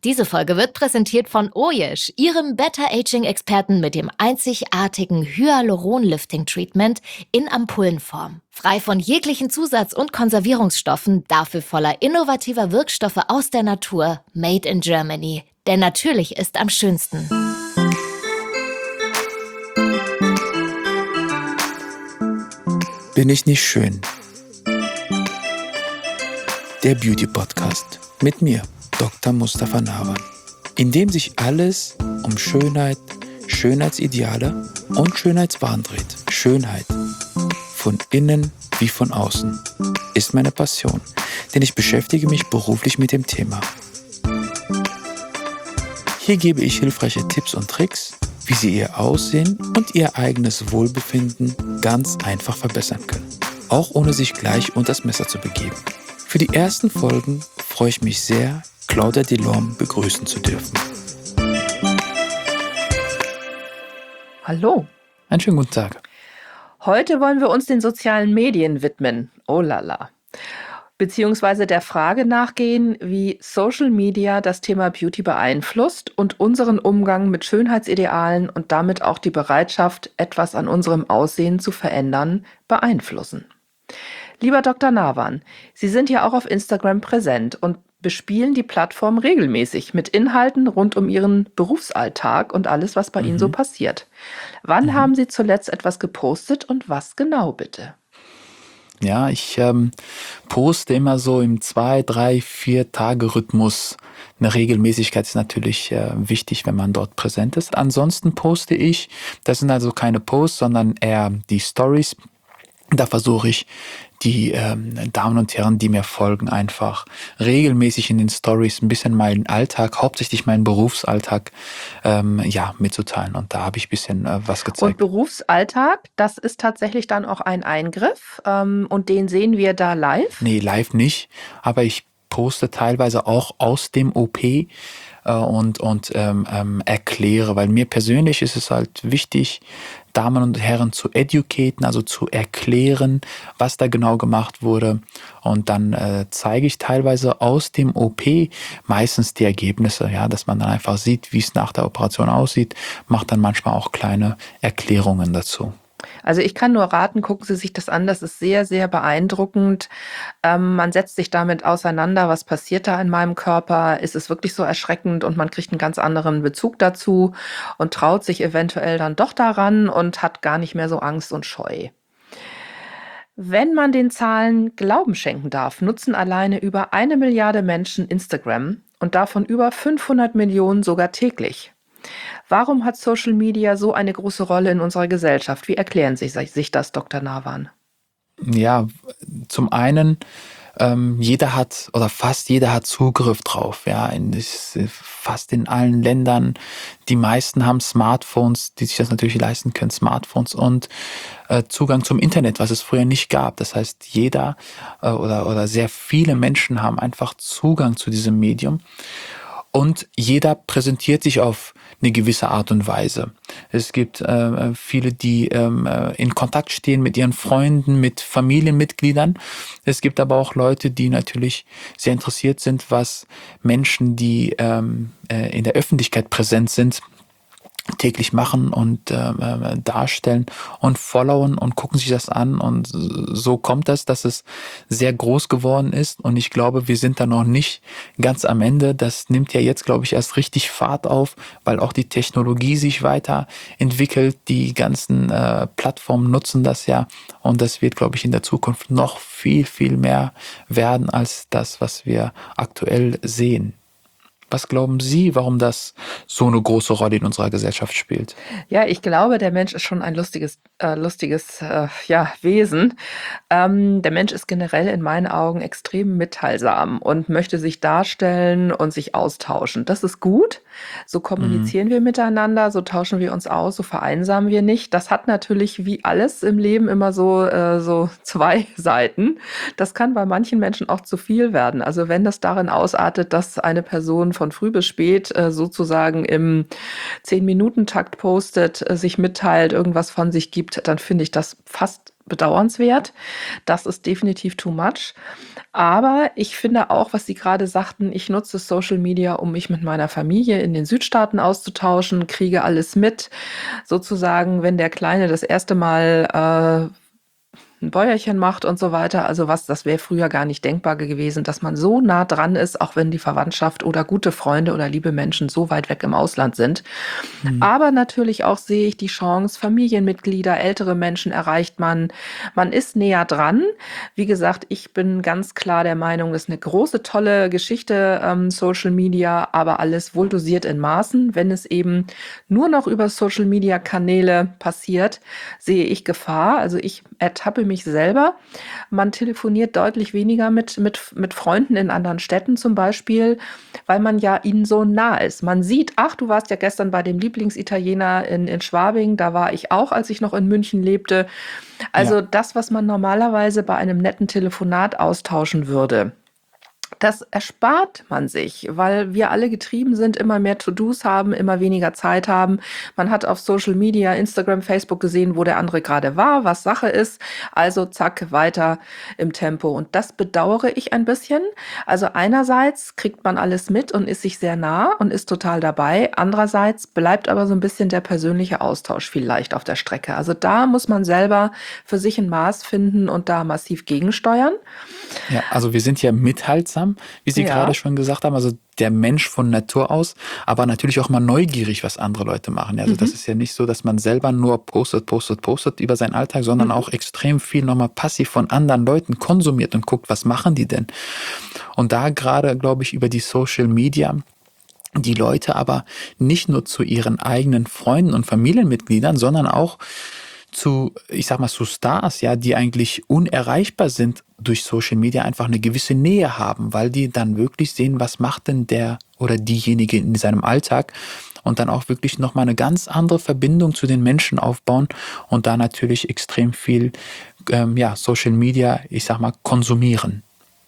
Diese Folge wird präsentiert von Oyesh, Ihrem Better-Aging-Experten mit dem einzigartigen Hyaluron-Lifting-Treatment in Ampullenform. Frei von jeglichen Zusatz- und Konservierungsstoffen, dafür voller innovativer Wirkstoffe aus der Natur, made in Germany. Denn natürlich ist am schönsten. Bin ich nicht schön? Der Beauty-Podcast mit mir, Dr. Mustafa Nawan, in dem sich alles um Schönheit, Schönheitsideale und Schönheitswahn dreht. Schönheit, von innen wie von außen, ist meine Passion, denn ich beschäftige mich beruflich mit dem Thema. Hier gebe ich hilfreiche Tipps und Tricks, wie Sie Ihr Aussehen und Ihr eigenes Wohlbefinden ganz einfach verbessern können, auch ohne sich gleich unter das Messer zu begeben. Für die ersten Folgen freue ich mich sehr, Claudia Delorme begrüßen zu dürfen. Hallo. Einen schönen guten Tag. Heute wollen wir uns den sozialen Medien widmen. Oh la la. Beziehungsweise der Frage nachgehen, wie Social Media das Thema Beauty beeinflusst und unseren Umgang mit Schönheitsidealen und damit auch die Bereitschaft, etwas an unserem Aussehen zu verändern, beeinflussen. Lieber Dr. Nawan, Sie sind ja auch auf Instagram präsent und bespielen die Plattform regelmäßig mit Inhalten rund um Ihren Berufsalltag und alles, was bei Ihnen so passiert. Wann haben Sie zuletzt etwas gepostet und was genau bitte? Ja, ich poste immer so im 2, 3, 4 Tage Rhythmus. Eine Regelmäßigkeit ist natürlich wichtig, wenn man dort präsent ist. Ansonsten poste ich, das sind also keine Posts, sondern eher die Stories. Da versuche ich, die Damen und Herren, die mir folgen, einfach regelmäßig in den Stories ein bisschen meinen Alltag, hauptsächlich meinen Berufsalltag, mitzuteilen. Und da habe ich ein bisschen was Und gezeigt. Berufsalltag, das ist tatsächlich dann auch ein Eingriff und den sehen wir da live? Nee, live nicht, aber ich poste teilweise auch aus dem OP und erkläre, weil mir persönlich ist es halt wichtig, Damen und Herren zu educaten, also zu erklären, was da genau gemacht wurde. Und dann zeige ich teilweise aus dem OP meistens die Ergebnisse, ja, dass man dann einfach sieht, wie es nach der Operation aussieht, macht dann manchmal auch kleine Erklärungen dazu. Also ich kann nur raten, gucken Sie sich das an, das ist sehr, sehr beeindruckend. Man setzt sich damit auseinander, was passiert da in meinem Körper, ist es wirklich so erschreckend und man kriegt einen ganz anderen Bezug dazu und traut sich eventuell dann doch daran und hat gar nicht mehr so Angst und Scheu. Wenn man den Zahlen Glauben schenken darf, nutzen alleine über 1 Milliarde Menschen Instagram und davon über 500 Millionen sogar täglich. Warum hat Social Media so eine große Rolle in unserer Gesellschaft? Wie erklären Sie sich das, Dr. Nawan? Ja, zum einen, jeder hat oder fast jeder hat Zugriff drauf, ja, fast in allen Ländern. Die meisten haben Smartphones, die sich das natürlich leisten können, Smartphones und Zugang zum Internet, was es früher nicht gab. Das heißt, jeder oder sehr viele Menschen haben einfach Zugang zu diesem Medium. Und jeder präsentiert sich auf eine gewisse Art und Weise. Es gibt viele, die in Kontakt stehen mit ihren Freunden, mit Familienmitgliedern. Es gibt aber auch Leute, die natürlich sehr interessiert sind, was Menschen, die in der Öffentlichkeit präsent sind, täglich machen und darstellen und followen und gucken sich das an und so kommt das, dass es sehr groß geworden ist und ich glaube, wir sind da noch nicht ganz am Ende. Das nimmt ja jetzt, glaube ich, erst richtig Fahrt auf, weil auch die Technologie sich weiterentwickelt. Die ganzen Plattformen nutzen das ja und das wird, glaube ich, in der Zukunft noch viel, viel mehr werden als das, was wir aktuell sehen. Was glauben Sie, warum das so eine große Rolle in unserer Gesellschaft spielt? Ja, ich glaube, der Mensch ist schon ein lustiges Wesen. Der Mensch ist generell in meinen Augen extrem mitteilsam und möchte sich darstellen und sich austauschen. Das ist gut. So kommunizieren wir miteinander, so tauschen wir uns aus, so vereinsamen wir nicht. Das hat natürlich wie alles im Leben immer so 2 Seiten. Das kann bei manchen Menschen auch zu viel werden. Also wenn das darin ausartet, dass eine Person von früh bis spät sozusagen im 10-Minuten-Takt postet, sich mitteilt, irgendwas von sich gibt, dann finde ich das fast bedauernswert. Das ist definitiv too much. Aber ich finde auch, was Sie gerade sagten, ich nutze Social Media, um mich mit meiner Familie in den Südstaaten auszutauschen, kriege alles mit. Sozusagen, wenn der Kleine das erste Mal 'n Bäuerchen macht und so weiter. Also das wäre früher gar nicht denkbar gewesen, dass man so nah dran ist, auch wenn die Verwandtschaft oder gute Freunde oder liebe Menschen so weit weg im Ausland sind. Mhm. Aber natürlich auch sehe ich die Chance, Familienmitglieder, ältere Menschen erreicht man. Man ist näher dran. Wie gesagt, ich bin ganz klar der Meinung, das ist eine große, tolle Geschichte, Social Media, aber alles wohl dosiert in Maßen. Wenn es eben nur noch über Social Media Kanäle passiert, sehe ich Gefahr. Also ich ertappe mich selber. Man telefoniert deutlich weniger mit Freunden in anderen Städten zum Beispiel, weil man ja ihnen so nah ist. Man sieht, ach, du warst ja gestern bei dem Lieblingsitaliener in Schwabing, da war ich auch, als ich noch in München lebte. Ja. Also das, was man normalerweise bei einem netten Telefonat austauschen würde. Das erspart man sich, weil wir alle getrieben sind, immer mehr To-dos haben, immer weniger Zeit haben. Man hat auf Social Media, Instagram, Facebook gesehen, wo der andere gerade war, was Sache ist. Also zack, weiter im Tempo. Und das bedauere ich ein bisschen. Also einerseits kriegt man alles mit und ist sich sehr nah und ist total dabei. Andererseits bleibt aber so ein bisschen der persönliche Austausch vielleicht auf der Strecke. Also da muss man selber für sich ein Maß finden und da massiv gegensteuern. Ja, also wir sind ja mithaltsam, wie Sie gerade Ja. schon gesagt haben, also der Mensch von Natur aus, aber natürlich auch mal neugierig, was andere Leute machen. Also das Mhm. ist ja nicht so, dass man selber nur postet über seinen Alltag, sondern Mhm. auch extrem viel nochmal passiv von anderen Leuten konsumiert und guckt, was machen die denn? Und da gerade, glaube ich, über die Social Media die Leute aber nicht nur zu ihren eigenen Freunden und Familienmitgliedern, sondern auch zu, ich sag mal, zu Stars, ja, die eigentlich unerreichbar sind durch Social Media, einfach eine gewisse Nähe haben, weil die dann wirklich sehen, was macht denn der oder diejenige in seinem Alltag und dann auch wirklich nochmal eine ganz andere Verbindung zu den Menschen aufbauen und da natürlich extrem viel, ja, Social Media, ich sag mal, konsumieren.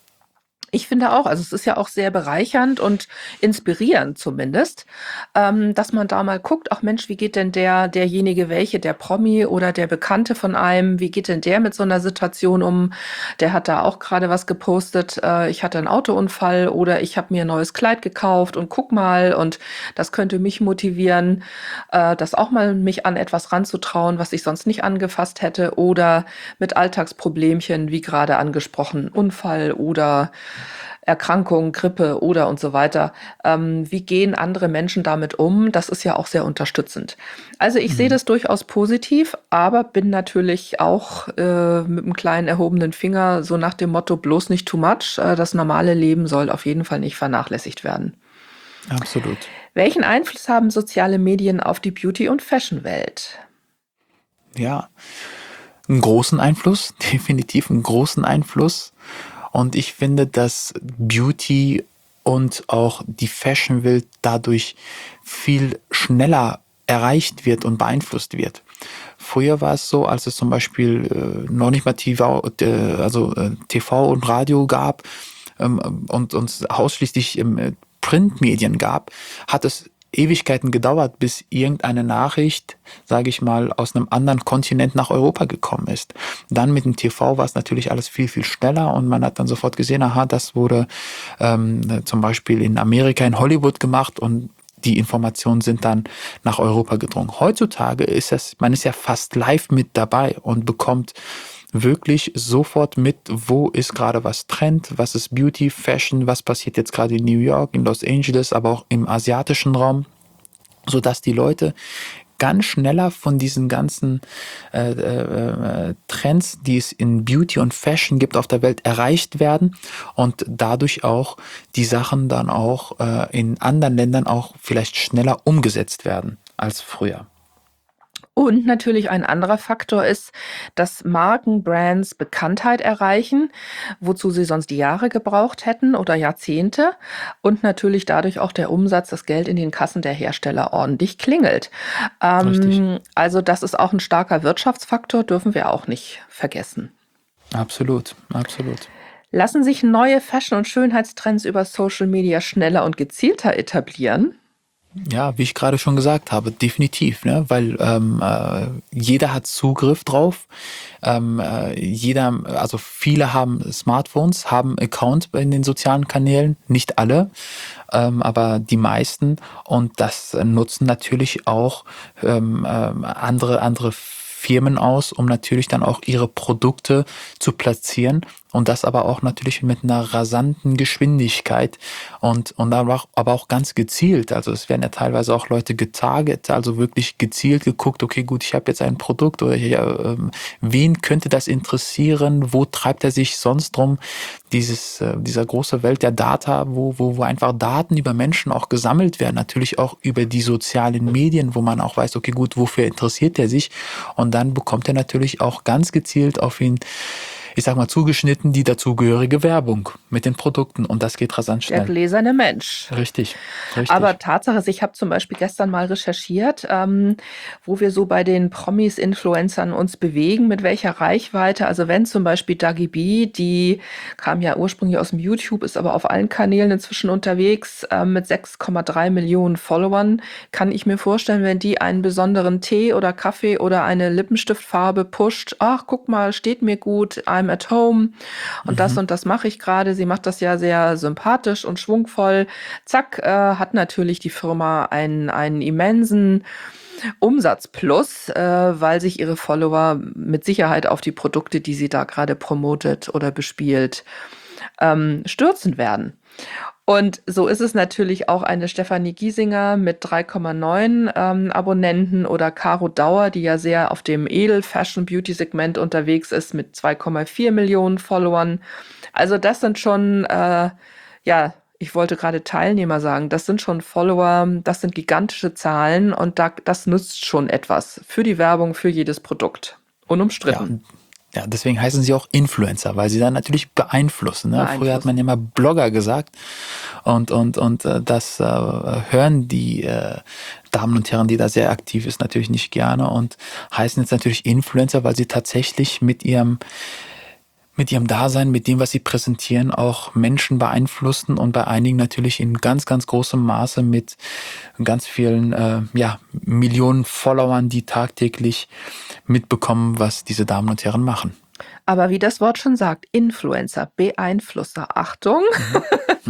Ich finde auch, also es ist ja auch sehr bereichernd und inspirierend zumindest, dass man da mal guckt, ach Mensch, wie geht denn derjenige, der Promi oder der Bekannte von einem, wie geht denn der mit so einer Situation um? Der hat da auch gerade was gepostet, ich hatte einen Autounfall oder ich habe mir ein neues Kleid gekauft und guck mal und das könnte mich motivieren, das auch mal mich an etwas ranzutrauen, was ich sonst nicht angefasst hätte oder mit Alltagsproblemchen, wie gerade angesprochen, Unfall oder Erkrankung, Grippe oder und so weiter. Wie gehen andere Menschen damit um? Das ist ja auch sehr unterstützend. Also ich sehe Mhm. das durchaus positiv, aber bin natürlich auch mit einem kleinen erhobenen Finger so nach dem Motto, bloß nicht too much. Das normale Leben soll auf jeden Fall nicht vernachlässigt werden. Absolut. Welchen Einfluss haben soziale Medien auf die Beauty- und Fashion-Welt? Ja, einen großen Einfluss, definitiv einen großen Einfluss. Und ich finde, dass Beauty und auch die Fashion-Welt dadurch viel schneller erreicht wird und beeinflusst wird. Früher war es so, als es zum Beispiel noch nicht mal TV und Radio gab und ausschließlich Printmedien gab, hat es Ewigkeiten gedauert, bis irgendeine Nachricht, sage ich mal, aus einem anderen Kontinent nach Europa gekommen ist. Dann mit dem TV war es natürlich alles viel, viel schneller und man hat dann sofort gesehen, aha, das wurde zum Beispiel in Amerika, in Hollywood gemacht und die Informationen sind dann nach Europa gedrungen. Heutzutage man ist ja fast live mit dabei und bekommt wirklich sofort mit, wo ist gerade was Trend, was ist Beauty, Fashion, was passiert jetzt gerade in New York, in Los Angeles, aber auch im asiatischen Raum, sodass die Leute ganz schneller von diesen ganzen Trends, die es in Beauty und Fashion gibt auf der Welt, erreicht werden und dadurch auch die Sachen dann auch in anderen Ländern auch vielleicht schneller umgesetzt werden als früher. Und natürlich ein anderer Faktor ist, dass Marken, Brands Bekanntheit erreichen, wozu sie sonst Jahre gebraucht hätten oder Jahrzehnte. Und natürlich dadurch auch der Umsatz, das Geld in den Kassen der Hersteller ordentlich klingelt. Richtig. Also das ist auch ein starker Wirtschaftsfaktor, dürfen wir auch nicht vergessen. Absolut, absolut. Lassen sich neue Fashion- und Schönheitstrends über Social Media schneller und gezielter etablieren? Ja, wie ich gerade schon gesagt habe, definitiv, ne? Weil jeder hat Zugriff drauf. Also viele haben Smartphones, haben Account in den sozialen Kanälen, nicht alle, aber die meisten. Und das nutzen natürlich auch andere Firmen aus, um natürlich dann auch ihre Produkte zu platzieren und das aber auch natürlich mit einer rasanten Geschwindigkeit und aber auch ganz gezielt. Also es werden ja teilweise auch Leute getarget, also wirklich gezielt geguckt, okay, gut, ich habe jetzt ein Produkt oder wen könnte das interessieren, wo treibt er sich sonst drum? Dieser große Welt der Data, wo einfach Daten über Menschen auch gesammelt werden, natürlich auch über die sozialen Medien, wo man auch weiß, okay, gut, wofür interessiert er sich? Und dann bekommt er natürlich auch ganz gezielt auf ihn, ich sag mal, zugeschnitten die dazugehörige Werbung mit den Produkten. Und das geht rasant Der schnell. gläserne Mensch. Richtig, Aber richtig. Tatsache ist, ich habe zum Beispiel gestern mal recherchiert, wo wir so bei den Promis, Influencern uns bewegen, mit welcher Reichweite. Also wenn zum Beispiel Dagi B, die kam ja ursprünglich aus dem YouTube, ist aber auf allen Kanälen inzwischen unterwegs, mit 6,3 Millionen Followern, kann ich mir vorstellen, wenn die einen besonderen Tee oder Kaffee oder eine Lippenstiftfarbe pusht, ach, guck mal, steht mir gut, I'm at home Mhm. und das mache ich gerade. Sie macht das ja sehr sympathisch und schwungvoll. Zack, hat natürlich die Firma einen immensen Umsatz plus, weil sich ihre Follower mit Sicherheit auf die Produkte, die sie da gerade promotet oder bespielt, stürzen werden. Und so ist es natürlich auch eine Stefanie Giesinger mit 3,9 Abonnenten oder Caro Dauer, die ja sehr auf dem Edel-Fashion-Beauty-Segment unterwegs ist mit 2,4 Millionen Followern. Also das sind schon, ja, ich wollte gerade Teilnehmer sagen, das sind schon Follower, das sind gigantische Zahlen und das nützt schon etwas für die Werbung, für jedes Produkt. Ja, Unumstritten. ja, deswegen heißen sie auch Influencer, weil sie dann natürlich beeinflussen. Ne? Früher hat man ja Beeinflussen. immer Blogger gesagt und das hören die Damen und Herren, die da sehr aktiv ist, natürlich nicht gerne und heißen jetzt natürlich Influencer, weil sie tatsächlich mit ihrem Dasein, mit dem, was sie präsentieren, auch Menschen beeinflussen und bei einigen natürlich in ganz, ganz großem Maße mit ganz vielen Millionen Followern, die tagtäglich mitbekommen, was diese Damen und Herren machen. Aber wie das Wort schon sagt, Influencer, Beeinflusser, Achtung. Mhm.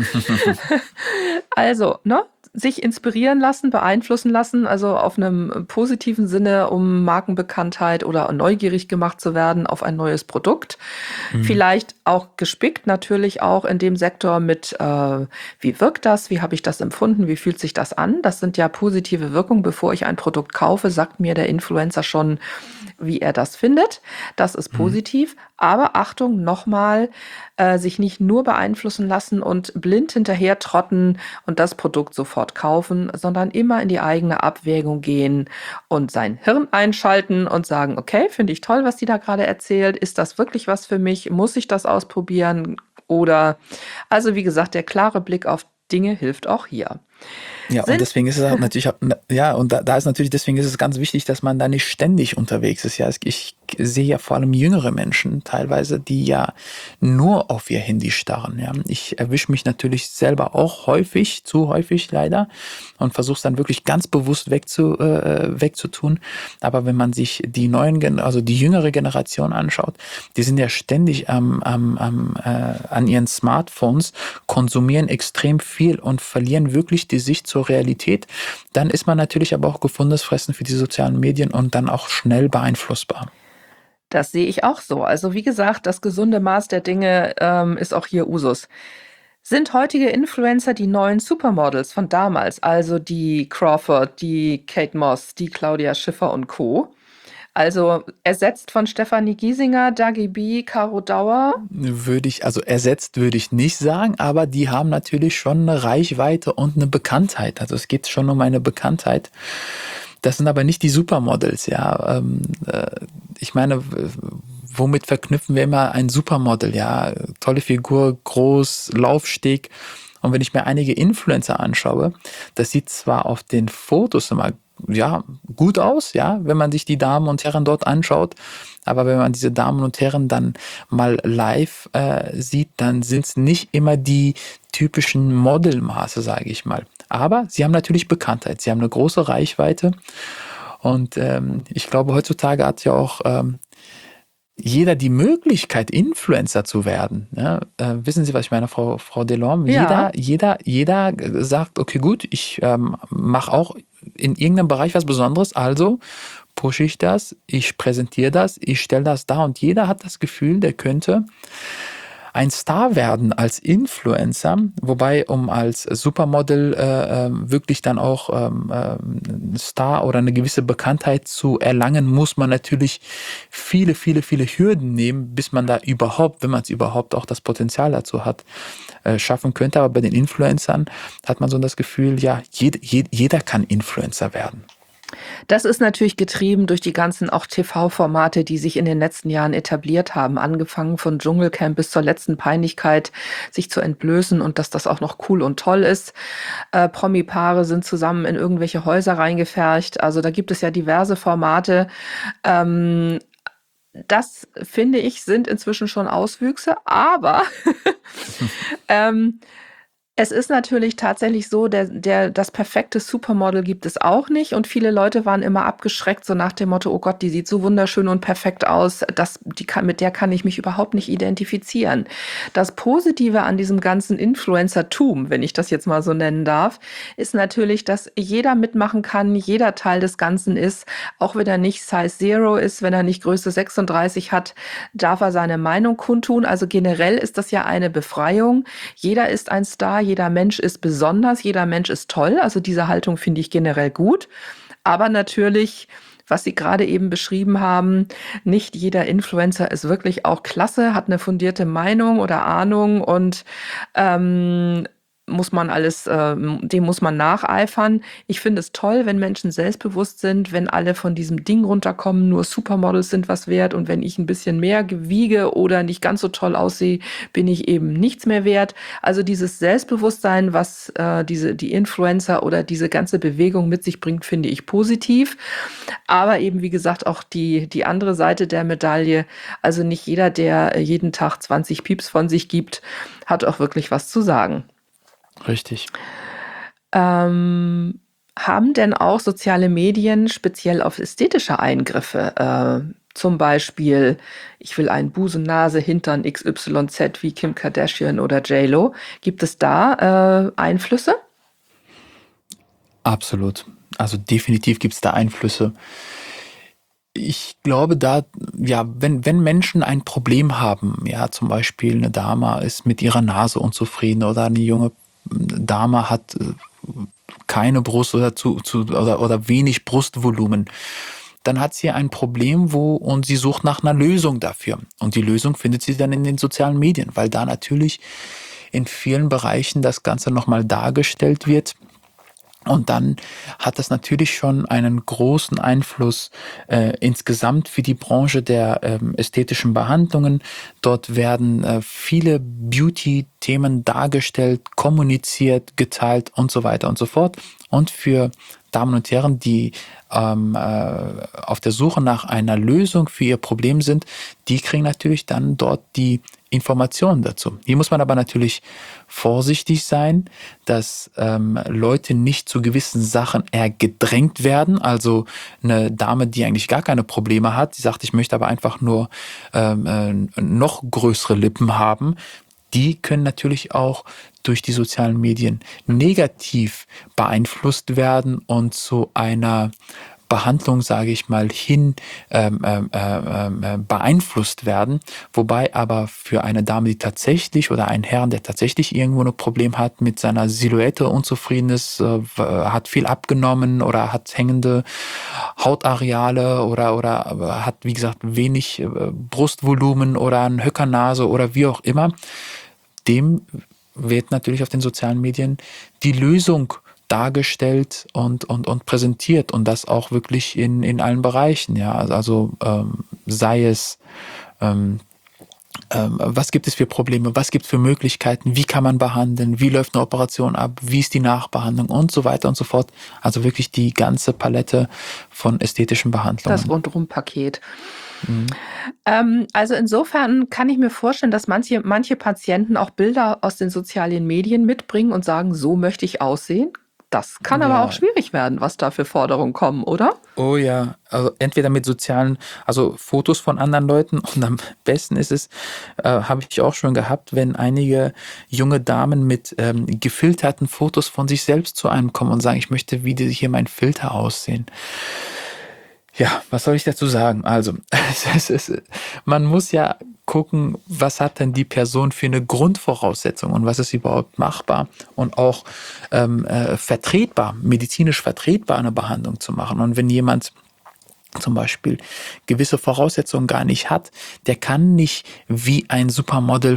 Also, ne? Sich inspirieren lassen, beeinflussen lassen, also auf einem positiven Sinne, um Markenbekanntheit oder neugierig gemacht zu werden auf ein neues Produkt. Mhm. Vielleicht auch gespickt natürlich auch in dem Sektor mit, wie wirkt das, wie habe ich das empfunden, wie fühlt sich das an? Das sind ja positive Wirkungen. Bevor ich ein Produkt kaufe, sagt mir der Influencer schon, wie er das findet. Das ist Mhm. positiv. Aber Achtung, nochmal, sich nicht nur beeinflussen lassen und blind hinterher trotten und das Produkt sofort kaufen, sondern immer in die eigene Abwägung gehen und sein Hirn einschalten und sagen, okay, finde ich toll, was die da gerade erzählt. Ist das wirklich was für mich? Muss ich das ausprobieren? Oder, also wie gesagt, der klare Blick auf Dinge hilft auch hier. Ja, und Sind deswegen ist es auch natürlich, ja, und da ist natürlich, deswegen ist es ganz wichtig, dass man da nicht ständig unterwegs ist. Ja, ich sehe ja vor allem jüngere Menschen teilweise, die ja nur auf ihr Handy starren. Ja, ich erwische mich natürlich selber auch häufig, zu häufig leider, und versuche es dann wirklich ganz bewusst wegzutun. Aber wenn man sich also die jüngere Generation anschaut, die sind ja ständig an ihren Smartphones, konsumieren extrem viel und verlieren wirklich die Sicht zur Realität, dann ist man natürlich aber auch gefundenes Fressen für die sozialen Medien und dann auch schnell beeinflussbar. Das sehe ich auch so. Also wie gesagt, das gesunde Maß der Dinge ist auch hier Usus. Sind heutige Influencer die neuen Supermodels von damals, also die Crawford, die Kate Moss, die Claudia Schiffer und Co.? Also ersetzt von Stefanie Giesinger, Dagi B, Caro Dauer. Also ersetzt würde ich nicht sagen, aber die haben natürlich schon eine Reichweite und eine Bekanntheit. Also es geht schon um eine Bekanntheit. Das sind aber nicht die Supermodels, ja. Ich meine, womit verknüpfen wir immer ein Supermodel, ja? Tolle Figur, groß, Laufsteg. Und wenn ich mir einige Influencer anschaue, das sieht zwar auf den Fotos immer ja, gut aus, ja, wenn man sich die Damen und Herren dort anschaut. Aber wenn man diese Damen und Herren dann mal live sieht, dann sind es nicht immer die typischen Modelmaße, sage ich mal. Aber sie haben natürlich Bekanntheit, sie haben eine große Reichweite und ich glaube, heutzutage hat ja auch jeder die Möglichkeit, Influencer zu werden. Ja? Wissen Sie, was ich meine, Frau Delorme? Ja. Jeder sagt, okay, gut, ich mache auch in irgendeinem Bereich was Besonderes, also pushe ich das, ich präsentiere das, ich stelle das dar und jeder hat das Gefühl, der könnte ein Star werden als Influencer, wobei um als Supermodel wirklich dann auch Star oder eine gewisse Bekanntheit zu erlangen, muss man natürlich viele Hürden nehmen, bis man da überhaupt, wenn man es überhaupt auch das Potenzial dazu hat, schaffen könnte. Aber bei den Influencern hat man so das Gefühl, ja, jeder kann Influencer werden. Das ist natürlich getrieben durch die ganzen auch TV-Formate, die sich in den letzten Jahren etabliert haben, angefangen von Dschungelcamp bis zur letzten Peinlichkeit, sich zu entblößen und dass das auch noch cool und toll ist. Promi-Paare sind zusammen in irgendwelche Häuser reingefercht. Also da gibt es ja diverse Formate. Das, finde ich, sind inzwischen schon Auswüchse, aber es ist natürlich tatsächlich so, das perfekte Supermodel gibt es auch nicht und viele Leute waren immer abgeschreckt, so nach dem Motto, oh Gott, die sieht so wunderschön und perfekt aus, mit der kann ich mich überhaupt nicht identifizieren. Das Positive an diesem ganzen Influencertum, wenn ich das jetzt mal so nennen darf, ist natürlich, dass jeder mitmachen kann, jeder Teil des Ganzen ist, auch wenn er nicht Size Zero ist, wenn er nicht Größe 36 hat, darf er seine Meinung kundtun. Also generell ist das ja eine Befreiung. Jeder ist ein Star, jeder Mensch ist besonders, jeder Mensch ist toll. Also diese Haltung finde ich generell gut. Aber natürlich, was Sie gerade eben beschrieben haben, nicht jeder Influencer ist wirklich auch klasse, hat eine fundierte Meinung oder Ahnung und muss man dem muss man nacheifern. Ich finde es toll, wenn Menschen selbstbewusst sind, wenn alle von diesem Ding runterkommen, nur Supermodels sind was wert und wenn ich ein bisschen mehr wiege oder nicht ganz so toll aussehe, bin ich eben nichts mehr wert. Also dieses Selbstbewusstsein, was die Influencer oder diese ganze Bewegung mit sich bringt, finde ich positiv. Aber eben, wie gesagt, auch die andere Seite der Medaille, also nicht jeder, der jeden Tag 20 Pieps von sich gibt, hat auch wirklich was zu sagen. Richtig. Haben denn auch soziale Medien speziell auf ästhetische Eingriffe, zum Beispiel, ich will einen Busen, Nase, Hintern, XYZ wie Kim Kardashian oder J-Lo, gibt es da Einflüsse? Absolut. Also definitiv gibt es da Einflüsse. Ich glaube, wenn Menschen ein Problem haben, ja, zum Beispiel eine Dame ist mit ihrer Nase unzufrieden oder eine junge Dame hat keine Brust oder wenig Brustvolumen, dann hat sie ein Problem, und sie sucht nach einer Lösung dafür. Und die Lösung findet sie dann in den sozialen Medien, weil da natürlich in vielen Bereichen das Ganze nochmal dargestellt wird. Und dann hat das natürlich schon einen großen Einfluss insgesamt für die Branche der ästhetischen Behandlungen. Dort werden viele Beauty-Themen dargestellt, kommuniziert, geteilt und so weiter und so fort. Und für Damen und Herren, die auf der Suche nach einer Lösung für ihr Problem sind, die kriegen natürlich dann dort die Informationen dazu. Hier muss man aber natürlich vorsichtig sein, dass Leute nicht zu gewissen Sachen eher gedrängt werden. Also eine Dame, die eigentlich gar keine Probleme hat, die sagt, ich möchte aber einfach nur noch größere Lippen haben, die können natürlich auch durch die sozialen Medien negativ beeinflusst werden und zu einer Behandlung, sage ich mal, hin beeinflusst werden. Wobei aber für eine Dame, die tatsächlich oder einen Herrn, der tatsächlich irgendwo ein Problem hat mit seiner Silhouette, unzufrieden ist, hat viel abgenommen oder hat hängende Hautareale oder hat, wie gesagt, wenig Brustvolumen oder eine Höckernase oder wie auch immer, dem wird natürlich auf den sozialen Medien die Lösung dargestellt und präsentiert und das auch wirklich in allen Bereichen. Ja, also sei es, was gibt es für Probleme, was gibt es für Möglichkeiten, wie kann man behandeln, wie läuft eine Operation ab, wie ist die Nachbehandlung und so weiter und so fort. Also wirklich die ganze Palette von ästhetischen Behandlungen. Das Rundum-Paket. Also insofern kann ich mir vorstellen, dass manche Patienten auch Bilder aus den sozialen Medien mitbringen und sagen, so möchte ich aussehen. Das kann aber auch Ja, schwierig werden, was da für Forderungen kommen, oder? oh ja, also entweder mit also Fotos von anderen Leuten und am besten ist es, habe ich auch schon gehabt, wenn einige junge Damen mit gefilterten Fotos von sich selbst zu einem kommen und sagen, ich möchte, wie hier mein Filter aussehen. Ja, was soll ich dazu sagen? Also, man muss ja gucken, was hat denn die Person für eine Grundvoraussetzung und was ist überhaupt machbar und auch vertretbar, medizinisch vertretbar eine Behandlung zu machen. Und wenn jemand zum Beispiel gewisse Voraussetzungen gar nicht hat, der kann nicht wie ein Supermodel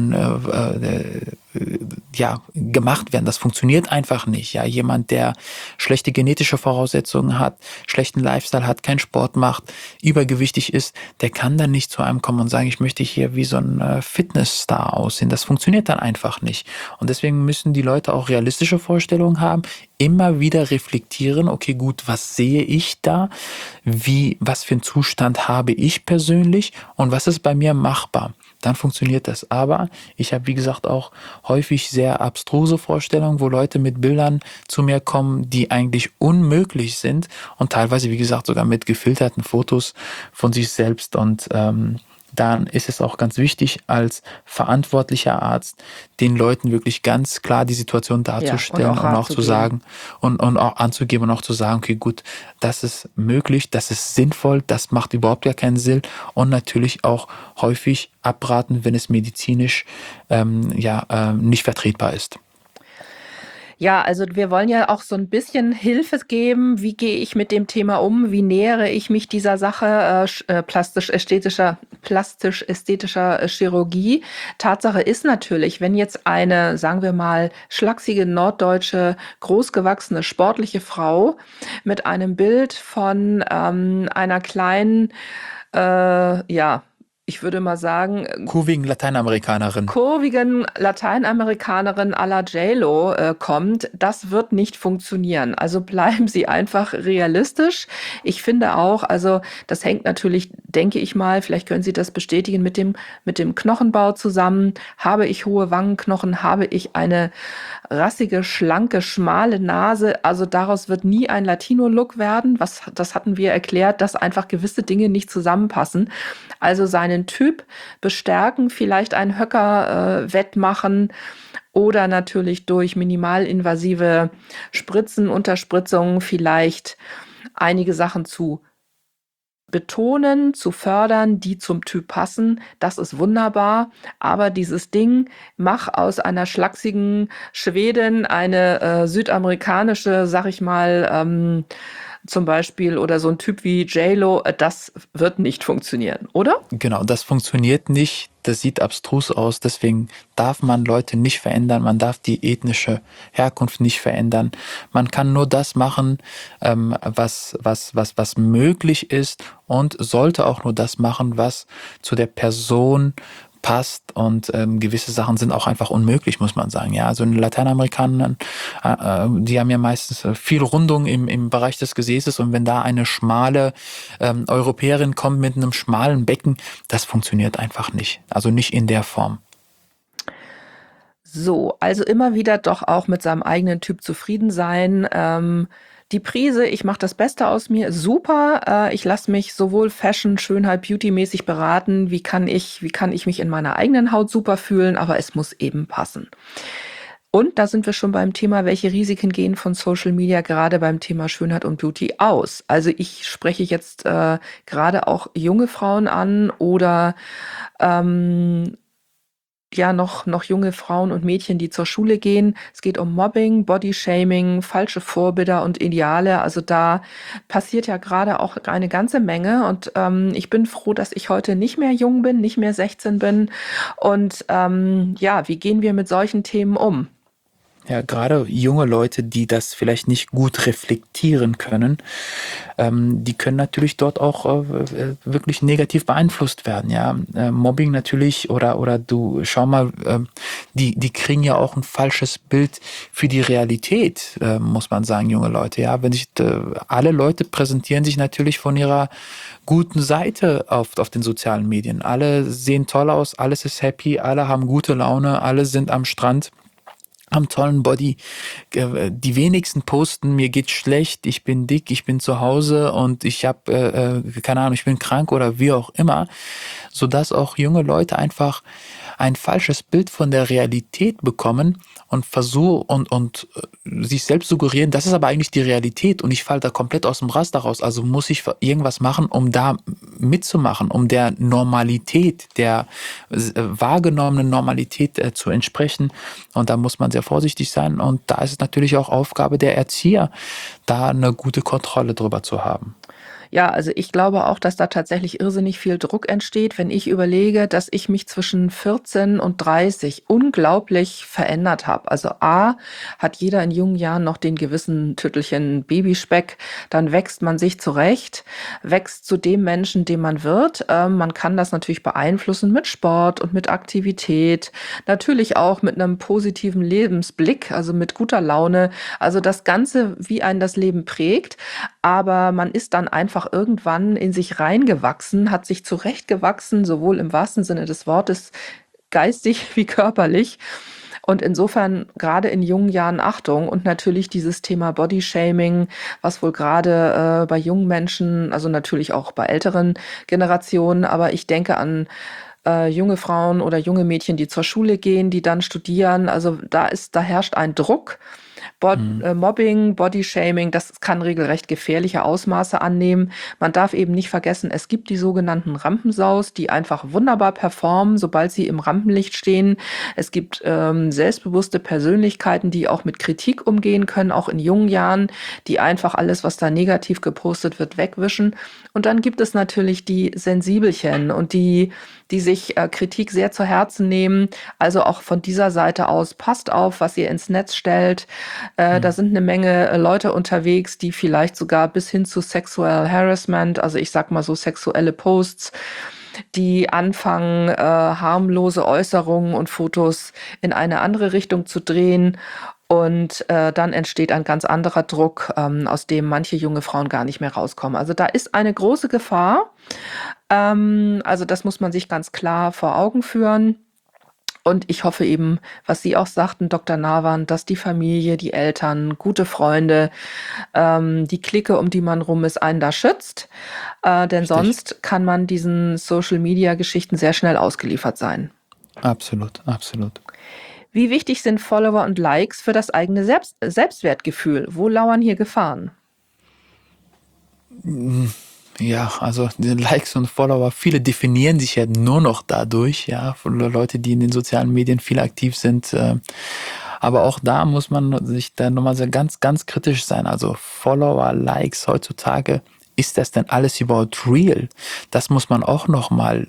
ja, gemacht werden. Das funktioniert einfach nicht. Ja, jemand, der schlechte genetische Voraussetzungen hat, schlechten Lifestyle hat, keinen Sport macht, übergewichtig ist, der kann dann nicht zu einem kommen und sagen, ich möchte hier wie so ein Fitnessstar aussehen. Das funktioniert dann einfach nicht. Und deswegen müssen die Leute auch realistische Vorstellungen haben, immer wieder reflektieren, okay, gut, was sehe ich da? Was für einen Zustand habe ich persönlich und was ist bei mir machbar? Dann funktioniert das. Aber ich habe, wie gesagt, auch häufig sehr abstruse Vorstellungen, wo Leute mit Bildern zu mir kommen, die eigentlich unmöglich sind und teilweise, wie gesagt, sogar mit gefilterten Fotos von sich selbst. Und dann ist es auch ganz wichtig, als verantwortlicher Arzt den Leuten wirklich ganz klar die Situation Ja, und darzustellen auch und Rat auch zu zu geben. sagen und auch anzugeben und auch zu sagen, okay, gut, das ist möglich, das ist sinnvoll, das macht überhaupt gar keinen Sinn und natürlich auch häufig abraten, wenn es medizinisch nicht vertretbar ist. Ja, also wir wollen ja auch so ein bisschen Hilfe geben. Wie gehe ich mit dem Thema um? Wie nähere ich mich dieser Sache, plastisch-ästhetischer Chirurgie? Tatsache ist natürlich, wenn jetzt eine, sagen wir mal, schlaksige norddeutsche, großgewachsene, sportliche Frau mit einem Bild von, einer kleinen, ja, ich würde mal sagen, Kurvigen Lateinamerikanerin. kurvigen Lateinamerikanerin à la J-Lo kommt, das wird nicht funktionieren. Also bleiben Sie einfach realistisch. Ich finde auch, also das hängt natürlich, denke ich mal, vielleicht können Sie das bestätigen, mit dem Knochenbau zusammen. Habe ich hohe Wangenknochen? Habe ich eine rassige, schlanke, schmale Nase? Also daraus wird nie ein Latino-Look werden. Das hatten wir erklärt, dass einfach gewisse Dinge nicht zusammenpassen. Also seinen Typ bestärken, vielleicht einen Höcker wettmachen oder natürlich durch minimalinvasive Spritzen, Unterspritzungen vielleicht einige Sachen zu betonen, zu fördern, die zum Typ passen. Das ist wunderbar. Aber dieses Ding, mach aus einer schlachsigen Schwedin eine südamerikanische, sag ich mal, zum Beispiel, oder so ein Typ wie J-Lo, das wird nicht funktionieren, oder? Genau, das funktioniert nicht. Das sieht abstrus aus. Deswegen darf man Leute nicht verändern. Man darf die ethnische Herkunft nicht verändern. Man kann nur das machen, was möglich ist und sollte auch nur das machen, was zu der Person passt und gewisse Sachen sind auch einfach unmöglich, muss man sagen. Ja, also in Lateinamerikaner, die haben ja meistens viel Rundung im Bereich des Gesäßes und wenn da eine schmale Europäerin kommt mit einem schmalen Becken, das funktioniert einfach nicht. Also nicht in der Form. So, also immer wieder doch auch mit seinem eigenen Typ zufrieden sein. Die Prise, ich mache das Beste aus mir, super. Ich lasse mich sowohl Fashion, Schönheit, Beauty-mäßig beraten. Wie kann ich mich in meiner eigenen Haut super fühlen, aber es muss eben passen. Und da sind wir schon beim Thema, welche Risiken gehen von Social Media gerade beim Thema Schönheit und Beauty aus? Also ich spreche jetzt gerade auch junge Frauen an oder ähm, ja noch junge Frauen und Mädchen, die zur Schule gehen. Es geht um Mobbing, Bodyshaming, falsche Vorbilder und Ideale. Also da passiert ja gerade auch eine ganze Menge. Und ich bin froh, dass ich heute nicht mehr jung bin, nicht mehr 16 bin. Und ja, wie gehen wir mit solchen Themen um? Ja, gerade junge Leute, die das vielleicht nicht gut reflektieren können, die können natürlich dort auch wirklich negativ beeinflusst werden. Ja, Mobbing natürlich oder du schau mal, die kriegen ja auch ein falsches Bild für die Realität, muss man sagen, junge Leute. Ja, wenn sich alle Leute präsentieren sich natürlich von ihrer guten Seite auf den sozialen Medien. Alle sehen toll aus, alles ist happy, alle haben gute Laune, alle sind am Strand. am tollen Body. Die wenigsten posten, mir geht's schlecht, ich bin dick, ich bin zu Hause und ich habe, keine Ahnung, ich bin krank oder wie auch immer, sodass auch junge Leute einfach ein falsches Bild von der Realität bekommen und versuchen sich selbst suggerieren, das ist aber eigentlich die Realität und ich falle da komplett aus dem Raster raus. Also muss ich irgendwas machen, um da mitzumachen, um der Normalität, der wahrgenommenen Normalität zu entsprechen. Und da muss man sehr vorsichtig sein. Und da ist es natürlich auch Aufgabe der Erzieher, da eine gute Kontrolle drüber zu haben. Ja, also ich glaube auch, dass da tatsächlich irrsinnig viel Druck entsteht, wenn ich überlege, dass ich mich zwischen 14 und 30 unglaublich verändert habe. Also A, hat jeder in jungen Jahren noch den gewissen Tüttelchen Babyspeck, dann wächst man sich zurecht, wächst zu dem Menschen, dem man wird. Man kann das natürlich beeinflussen mit Sport und mit Aktivität, natürlich auch mit einem positiven Lebensblick, also mit guter Laune. Also das Ganze, wie einen das Leben prägt. Aber man ist dann einfach irgendwann in sich reingewachsen, hat sich zurechtgewachsen, sowohl im wahrsten Sinne des Wortes geistig wie körperlich. Und insofern gerade in jungen Jahren Achtung und natürlich dieses Thema Bodyshaming, was wohl gerade bei jungen Menschen, also natürlich auch bei älteren Generationen, aber ich denke an junge Frauen oder junge Mädchen, die zur Schule gehen, die dann studieren. Also da herrscht ein Druck. Mobbing, Bodyshaming, das kann regelrecht gefährliche Ausmaße annehmen. Man darf eben nicht vergessen, es gibt die sogenannten Rampensaus, die einfach wunderbar performen, sobald sie im Rampenlicht stehen. Es gibt selbstbewusste Persönlichkeiten, die auch mit Kritik umgehen können, auch in jungen Jahren, die einfach alles, was da negativ gepostet wird, wegwischen. Und dann gibt es natürlich die Sensibelchen und die sich Kritik sehr zu Herzen nehmen. Also auch von dieser Seite aus, passt auf, was ihr ins Netz stellt. Da sind eine Menge Leute unterwegs, die vielleicht sogar bis hin zu Sexual Harassment, also ich sag mal so sexuelle Posts, die anfangen, harmlose Äußerungen und Fotos in eine andere Richtung zu drehen. Und dann entsteht ein ganz anderer Druck, aus dem manche junge Frauen gar nicht mehr rauskommen. Also da ist eine große Gefahr. Also das muss man sich ganz klar vor Augen führen. Und ich hoffe eben, was Sie auch sagten, Dr. Nawan, dass die Familie, die Eltern, gute Freunde, die Clique, um die man rum ist, einen da schützt. Denn Richtig. Sonst kann man diesen Social-Media-Geschichten sehr schnell ausgeliefert sein. Absolut, absolut. Wie wichtig sind Follower und Likes für das eigene Selbstwertgefühl? Wo lauern hier Gefahren? Ja, also die Likes und Follower, viele definieren sich ja nur noch dadurch, ja, von Leute, die in den sozialen Medien viel aktiv sind. Aber auch da muss man sich dann nochmal so ganz, ganz kritisch sein. Also Follower, Likes heutzutage, ist das denn alles überhaupt real? Das muss man auch nochmal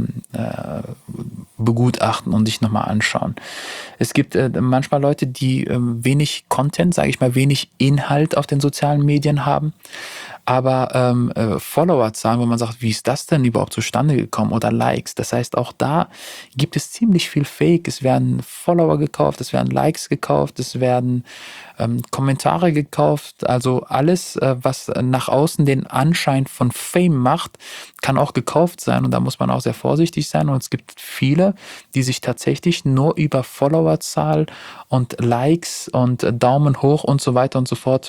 begutachten und sich nochmal anschauen. Es gibt manchmal Leute, die wenig Content, sage ich mal, wenig Inhalt auf den sozialen Medien haben, aber Followerzahlen, wo man sagt, wie ist das denn überhaupt zustande gekommen oder Likes. Das heißt, auch da gibt es ziemlich viel Fake. Es werden Follower gekauft, es werden Likes gekauft, es werden Kommentare gekauft. Also alles, was nach außen den Anschein von Fame macht, kann auch gekauft sein. Und da muss man auch sehr vorsichtig sein. Und es gibt viele, die sich tatsächlich nur über Followerzahl und Likes und Daumen hoch und so weiter und so fort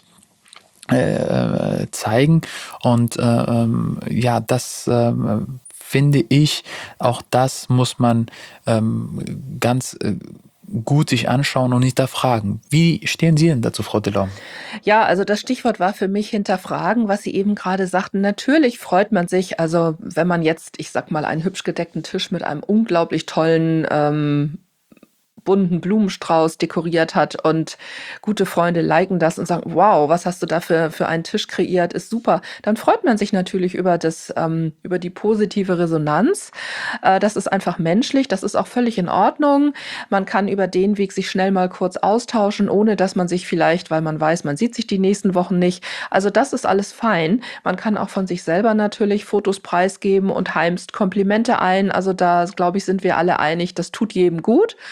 zeigen. Und ja, das finde ich, auch das muss man ganz gut sich anschauen und hinterfragen. Wie stehen Sie denn dazu, Frau Delorme? Ja, also das Stichwort war für mich hinterfragen, was Sie eben gerade sagten. Natürlich freut man sich, also wenn man jetzt, ich sag mal, einen hübsch gedeckten Tisch mit einem unglaublich tollen bunten Blumenstrauß dekoriert hat und gute Freunde liken das und sagen, wow, was hast du da für einen Tisch kreiert, ist super. Dann freut man sich natürlich über die positive Resonanz. Das ist einfach menschlich, das ist auch völlig in Ordnung. Man kann über den Weg sich schnell mal kurz austauschen, ohne dass man sich vielleicht, weil man weiß, man sieht sich die nächsten Wochen nicht. Also das ist alles fein. Man kann auch von sich selber natürlich Fotos preisgeben und heimst Komplimente ein. Also da, glaube ich, sind wir alle einig, das tut jedem gut.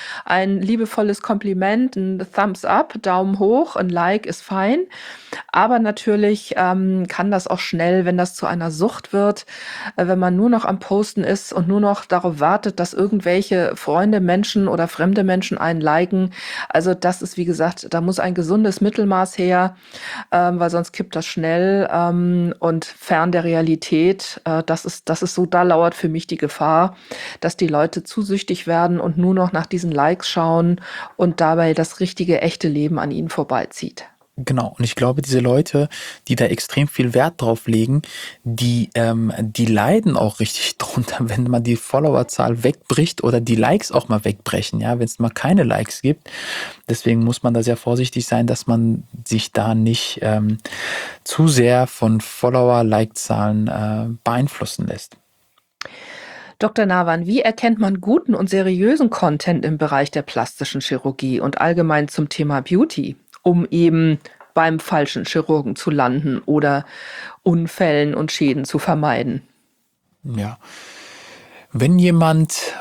ein liebevolles Kompliment, ein Thumbs up, Daumen hoch, ein Like ist fein. Aber natürlich kann das auch schnell, wenn das zu einer Sucht wird, wenn man nur noch am Posten ist und nur noch darauf wartet, dass irgendwelche Freunde, Menschen oder fremde Menschen einen liken. Also das ist, wie gesagt, da muss ein gesundes Mittelmaß her, weil sonst kippt das schnell und fern der Realität. Das ist so, da lauert für mich die Gefahr, dass die Leute zu süchtig werden und nur noch nach diesen Likes schauen und dabei das richtige, echte Leben an ihnen vorbeizieht. Genau, und ich glaube, diese Leute, die da extrem viel Wert drauf legen, die leiden auch richtig drunter, wenn man die Followerzahl wegbricht oder die Likes auch mal wegbrechen, ja, wenn es mal keine Likes gibt. Deswegen muss man da sehr vorsichtig sein, dass man sich da nicht zu sehr von Follower-Like-Zahlen beeinflussen lässt. Dr. Nawan, wie erkennt man guten und seriösen Content im Bereich der plastischen Chirurgie und allgemein zum Thema Beauty, um eben beim falschen Chirurgen zu landen oder Unfällen und Schäden zu vermeiden? Ja, wenn jemand,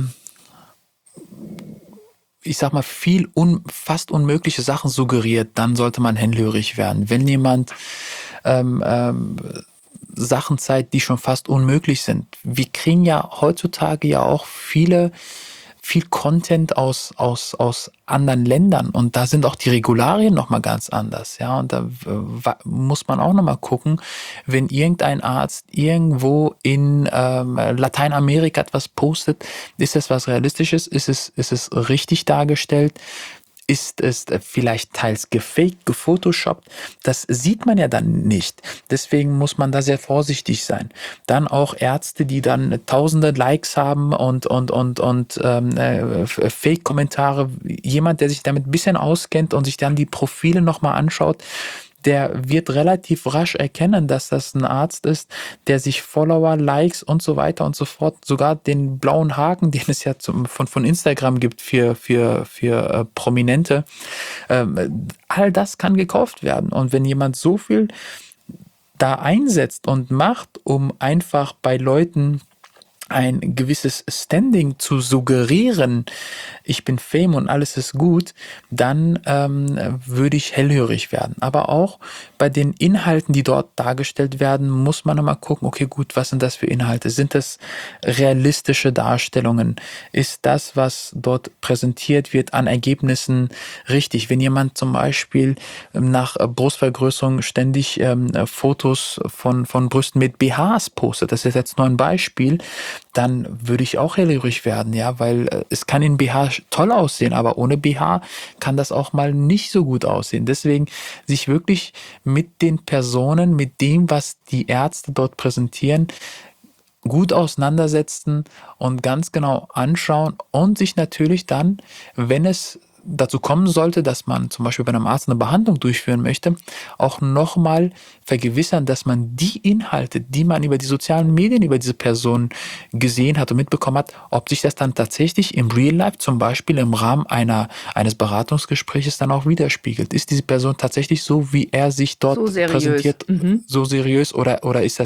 ich sag mal, fast unmögliche Sachen suggeriert, dann sollte man hellhörig werden. Wenn jemand Sachen zeigt, die schon fast unmöglich sind. Wir kriegen ja heutzutage ja auch viel Content aus anderen Ländern und da sind auch die Regularien nochmal ganz anders, ja, und da muss man auch nochmal gucken, wenn irgendein Arzt irgendwo in Lateinamerika etwas postet, ist das was Realistisches, ist es richtig dargestellt? Ist es vielleicht teils gefaked, gefotoshoppt? Das sieht man ja dann nicht. Deswegen muss man da sehr vorsichtig sein. Dann auch Ärzte, die dann tausende Likes haben und Fake-Kommentare. Jemand, der sich damit ein bisschen auskennt und sich dann die Profile nochmal anschaut, der wird relativ rasch erkennen, dass das ein Arzt ist, der sich Follower, Likes und so weiter und so fort, sogar den blauen Haken, den es ja von Instagram gibt für Prominente, all das kann gekauft werden. Und wenn jemand so viel da einsetzt und macht, um einfach bei Leuten ein gewisses Standing zu suggerieren, ich bin Fame und alles ist gut, dann würde ich hellhörig werden. Aber auch bei den Inhalten, die dort dargestellt werden, muss man nochmal gucken, okay, gut, was sind das für Inhalte? Sind das realistische Darstellungen? Ist das, was dort präsentiert wird, an Ergebnissen richtig? Wenn jemand zum Beispiel nach Brustvergrößerung ständig Fotos von Brüsten mit BHs postet, das ist jetzt nur ein Beispiel, dann würde ich auch hellhörig werden, ja, weil es kann in BH toll aussehen, aber ohne BH kann das auch mal nicht so gut aussehen. Deswegen sich wirklich mit den Personen, mit dem, was die Ärzte dort präsentieren, gut auseinandersetzen und ganz genau anschauen und sich natürlich dann, wenn es dazu kommen sollte, dass man zum Beispiel bei einem Arzt eine Behandlung durchführen möchte, auch nochmal vergewissern, dass man die Inhalte, die man über die sozialen Medien, über diese Person gesehen hat und mitbekommen hat, ob sich das dann tatsächlich im Real Life, zum Beispiel im Rahmen eines Beratungsgespräches dann auch widerspiegelt. Ist diese Person tatsächlich so, wie er sich dort So seriös. präsentiert, so seriös oder ist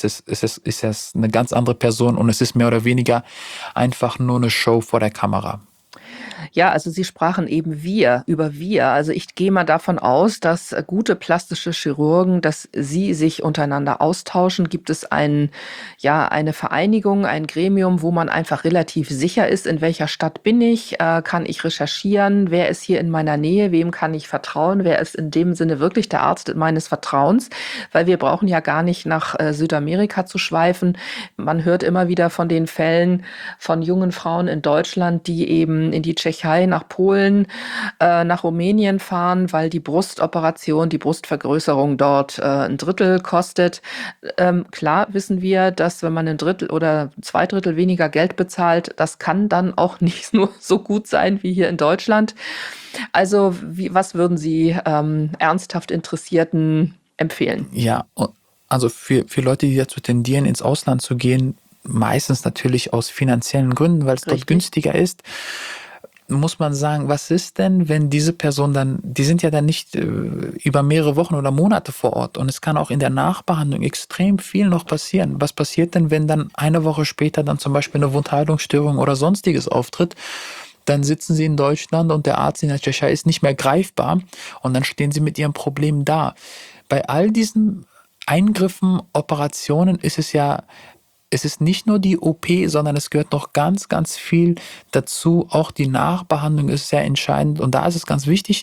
das eine ganz andere Person und es ist mehr oder weniger einfach nur eine Show vor der Kamera? Ja, also Sie sprachen eben über wir. Also ich gehe mal davon aus, dass gute plastische Chirurgen, dass sie sich untereinander austauschen. Gibt es eine Vereinigung, ein Gremium, wo man einfach relativ sicher ist, in welcher Stadt bin ich, kann ich recherchieren, wer ist hier in meiner Nähe, wem kann ich vertrauen, wer ist in dem Sinne wirklich der Arzt meines Vertrauens, weil wir brauchen ja gar nicht nach Südamerika zu schweifen. Man hört immer wieder von den Fällen von jungen Frauen in Deutschland, die eben in die Tschechei, nach Polen, nach Rumänien fahren, weil die Brustoperation, die Brustvergrößerung dort ein Drittel kostet. Klar wissen wir, dass wenn man ein Drittel oder 2 Drittel weniger Geld bezahlt, das kann dann auch nicht nur so gut sein wie hier in Deutschland. Also was würden Sie ernsthaft Interessierten empfehlen? Ja, also für Leute, die dazu tendieren, ins Ausland zu gehen, meistens natürlich aus finanziellen Gründen, weil es dort Richtig. günstiger ist, muss man sagen, was ist denn, wenn diese Person dann, die sind ja dann nicht über mehrere Wochen oder Monate vor Ort und es kann auch in der Nachbehandlung extrem viel noch passieren. Was passiert denn, wenn dann eine Woche später dann zum Beispiel eine Wundheilungsstörung oder sonstiges auftritt? dann sitzen sie in Deutschland und der Arzt in der Tschechei ist nicht mehr greifbar und dann stehen sie mit ihrem Problem da. Bei all diesen Eingriffen, Operationen es ist nicht nur die OP, sondern es gehört noch ganz, ganz viel dazu. Auch die Nachbehandlung ist sehr entscheidend. Und da ist es ganz wichtig,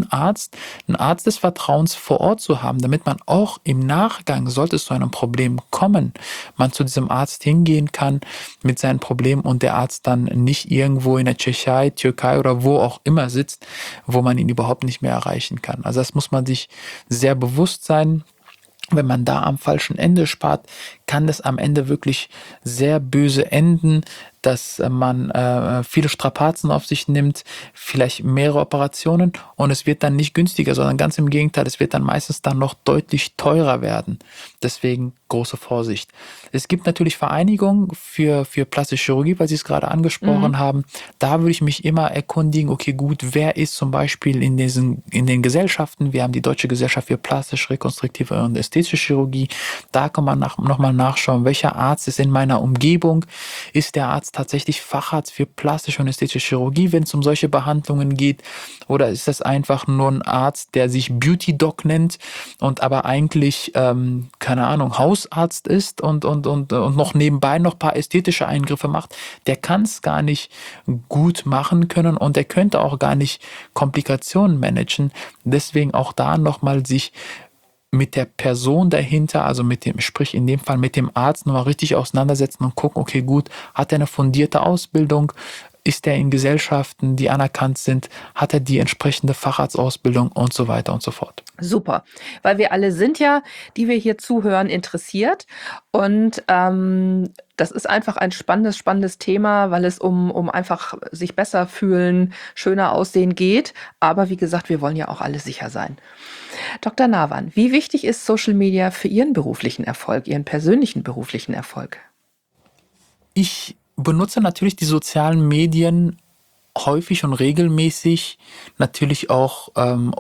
einen Arzt des Vertrauens vor Ort zu haben, damit man auch im Nachgang, sollte es zu einem Problem kommen, man zu diesem Arzt hingehen kann mit seinem Problem und der Arzt dann nicht irgendwo in der Tschechei, Türkei oder wo auch immer sitzt, wo man ihn überhaupt nicht mehr erreichen kann. Also das muss man sich sehr bewusst sein. Wenn man da am falschen Ende spart, kann das am Ende wirklich sehr böse enden, dass man viele Strapazen auf sich nimmt, vielleicht mehrere Operationen und es wird dann nicht günstiger, sondern ganz im Gegenteil, es wird dann meistens dann noch deutlich teurer werden. Deswegen große Vorsicht. Es gibt natürlich Vereinigungen für plastische Chirurgie, weil Sie es gerade angesprochen haben. Da würde ich mich immer erkundigen, okay gut, wer ist zum Beispiel in den Gesellschaften? Wir haben die Deutsche Gesellschaft für plastische, rekonstruktive und ästhetische Chirurgie. Da kann man nochmal nachschauen, welcher Arzt ist in meiner Umgebung. Ist der Arzt tatsächlich Facharzt für plastische und ästhetische Chirurgie, wenn es um solche Behandlungen geht? Oder ist das einfach nur ein Arzt, der sich Beauty Doc nennt und aber eigentlich, keine Ahnung, Hausarzt ist und noch nebenbei noch ein paar ästhetische Eingriffe macht? Der kann es gar nicht gut machen können und der könnte auch gar nicht Komplikationen managen. Deswegen auch da nochmal sich mit der Person dahinter, also sprich in dem Fall mit dem Arzt nochmal richtig auseinandersetzen und gucken, okay gut, hat er eine fundierte Ausbildung, ist er in Gesellschaften, die anerkannt sind, hat er die entsprechende Facharztausbildung und so weiter und so fort. Super, weil wir alle sind ja, die wir hier zuhören, interessiert und das ist einfach ein spannendes Thema, weil es um einfach sich besser fühlen, schöner aussehen geht, aber wie gesagt, wir wollen ja auch alle sicher sein. Dr. Nawan, wie wichtig ist Social Media für Ihren beruflichen Erfolg, Ihren persönlichen beruflichen Erfolg? Ich benutze natürlich die sozialen Medien häufig und regelmäßig, natürlich auch,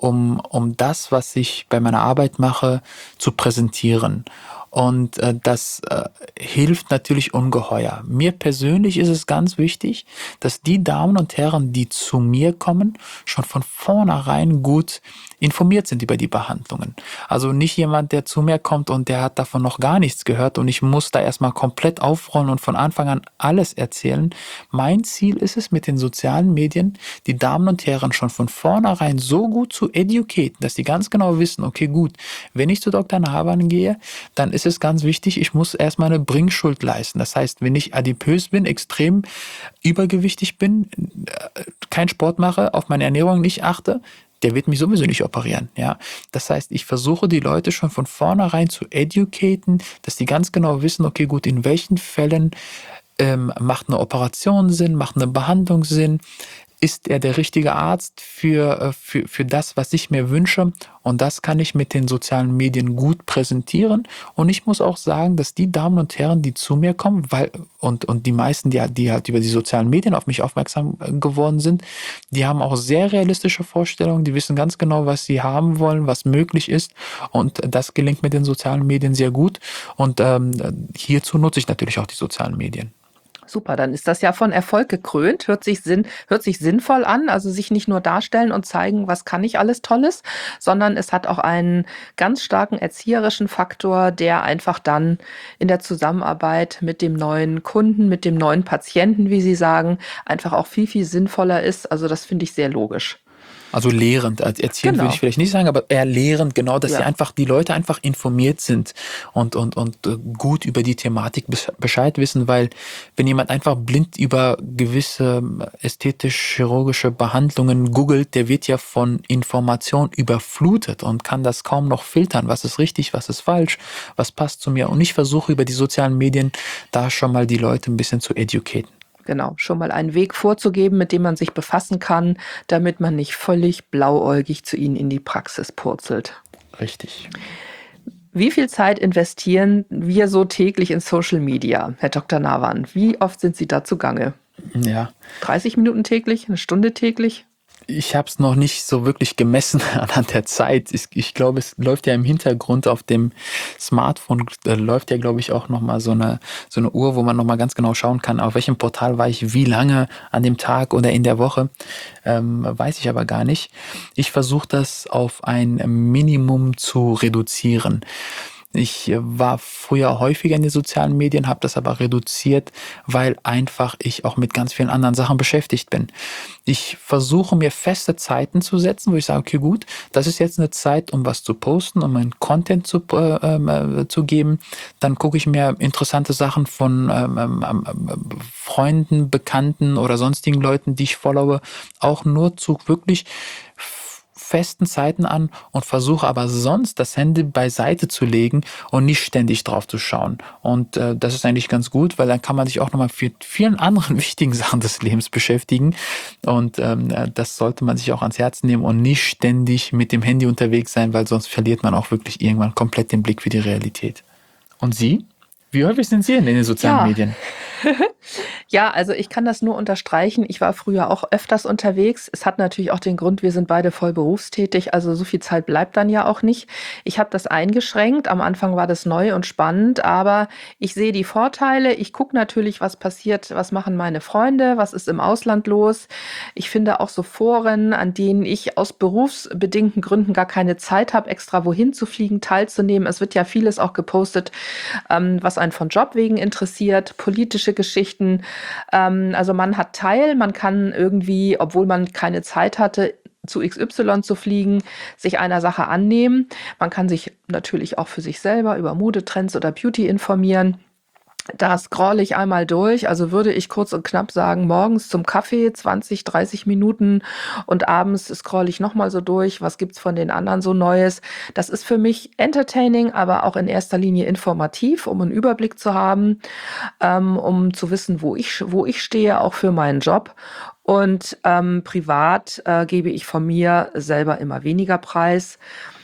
um das, was ich bei meiner Arbeit mache, zu präsentieren. Und das hilft natürlich ungeheuer. Mir persönlich ist es ganz wichtig, dass die Damen und Herren, die zu mir kommen, schon von vornherein gut informiert sind über die Behandlungen. Also nicht jemand, der zu mir kommt und der hat davon noch gar nichts gehört und ich muss da erstmal komplett aufrollen und von Anfang an alles erzählen. Mein Ziel ist es, mit den sozialen Medien die Damen und Herren schon von vornherein so gut zu educaten, dass die ganz genau wissen, okay gut, wenn ich zu Dr. Nawan gehe, dann ist es ganz wichtig, ich muss erstmal eine Bringschuld leisten. Das heißt, wenn ich adipös bin, extrem übergewichtig bin, keinen Sport mache, auf meine Ernährung nicht achte, der wird mich sowieso nicht operieren. Ja? Das heißt, ich versuche die Leute schon von vornherein zu educaten, dass die ganz genau wissen, okay gut, in welchen Fällen macht eine Operation Sinn, macht eine Behandlung Sinn, ist er der richtige Arzt für das, was ich mir wünsche? Und das kann ich mit den sozialen Medien gut präsentieren. Und ich muss auch sagen, dass die Damen und Herren, die zu mir kommen, und die meisten, die halt über die sozialen Medien auf mich aufmerksam geworden sind, die haben auch sehr realistische Vorstellungen, die wissen ganz genau, was sie haben wollen, was möglich ist. Und das gelingt mit den sozialen Medien sehr gut. Und hierzu nutze ich natürlich auch die sozialen Medien. Super, dann ist das ja von Erfolg gekrönt, hört sich sinnvoll an, also sich nicht nur darstellen und zeigen, was kann ich alles Tolles, sondern es hat auch einen ganz starken erzieherischen Faktor, der einfach dann in der Zusammenarbeit mit dem neuen Kunden, mit dem neuen Patienten, wie Sie sagen, einfach auch viel, viel sinnvoller ist. Also das finde ich sehr logisch. Also lehrend, als erziehend würde ich vielleicht nicht sagen, aber eher lehrend, genau, dass die Leute einfach informiert sind und gut über die Thematik Bescheid wissen, weil wenn jemand einfach blind über gewisse ästhetisch-chirurgische Behandlungen googelt, der wird ja von Informationen überflutet und kann das kaum noch filtern, was ist richtig, was ist falsch, was passt zu mir. Und ich versuche über die sozialen Medien da schon mal die Leute ein bisschen zu educaten. Genau, schon mal einen Weg vorzugeben, mit dem man sich befassen kann, damit man nicht völlig blauäugig zu Ihnen in die Praxis purzelt. Richtig. Wie viel Zeit investieren wir so täglich in Social Media, Herr Dr. Nawan? Wie oft sind Sie da zugange? Ja. 30 Minuten täglich, eine Stunde täglich? Ich habe es noch nicht so wirklich gemessen anhand der Zeit. Ich glaube, es läuft ja im Hintergrund auf dem Smartphone, läuft ja, glaube ich, auch nochmal so eine Uhr, wo man nochmal ganz genau schauen kann, auf welchem Portal war ich wie lange an dem Tag oder in der Woche. Weiß ich aber gar nicht. Ich versuche das auf ein Minimum zu reduzieren. Ich war früher häufiger in den sozialen Medien, habe das aber reduziert, weil einfach ich auch mit ganz vielen anderen Sachen beschäftigt bin. Ich versuche mir feste Zeiten zu setzen, wo ich sage, okay, gut, das ist jetzt eine Zeit, um was zu posten, um meinen Content zu geben. Dann gucke ich mir interessante Sachen von Freunden, Bekannten oder sonstigen Leuten, die ich followe, auch nur zu wirklich festen Zeiten an und versuche aber sonst das Handy beiseite zu legen und nicht ständig drauf zu schauen. Und das ist eigentlich ganz gut, weil dann kann man sich auch nochmal mit vielen anderen wichtigen Sachen des Lebens beschäftigen. Und das sollte man sich auch ans Herz nehmen und nicht ständig mit dem Handy unterwegs sein, weil sonst verliert man auch wirklich irgendwann komplett den Blick für die Realität. Und Sie? Wie häufig sind Sie in den sozialen Ja. Medien? Ja, also ich kann das nur unterstreichen. Ich war früher auch öfters unterwegs. Es hat natürlich auch den Grund, wir sind beide voll berufstätig, also so viel Zeit bleibt dann ja auch nicht. Ich habe das eingeschränkt. Am Anfang war das neu und spannend, aber ich sehe die Vorteile. Ich gucke natürlich, was passiert, was machen meine Freunde, was ist im Ausland los. Ich finde auch so Foren, an denen ich aus berufsbedingten Gründen gar keine Zeit habe, extra wohin zu fliegen, teilzunehmen. Es wird ja vieles auch gepostet, was einen von Job wegen interessiert, politische Geschichten. Also man hat teil, man kann irgendwie, obwohl man keine Zeit hatte, zu XY zu fliegen, sich einer Sache annehmen. Man kann sich natürlich auch für sich selber über Modetrends oder Beauty informieren. Da scrolle ich einmal durch, also würde ich kurz und knapp sagen, morgens zum Kaffee 20, 30 Minuten und abends scrolle ich nochmal so durch, was gibt's von den anderen so Neues. Das ist für mich entertaining, aber auch in erster Linie informativ, um einen Überblick zu haben, um zu wissen, wo ich stehe, auch für meinen Job. Und privat gebe ich von mir selber immer weniger Preis.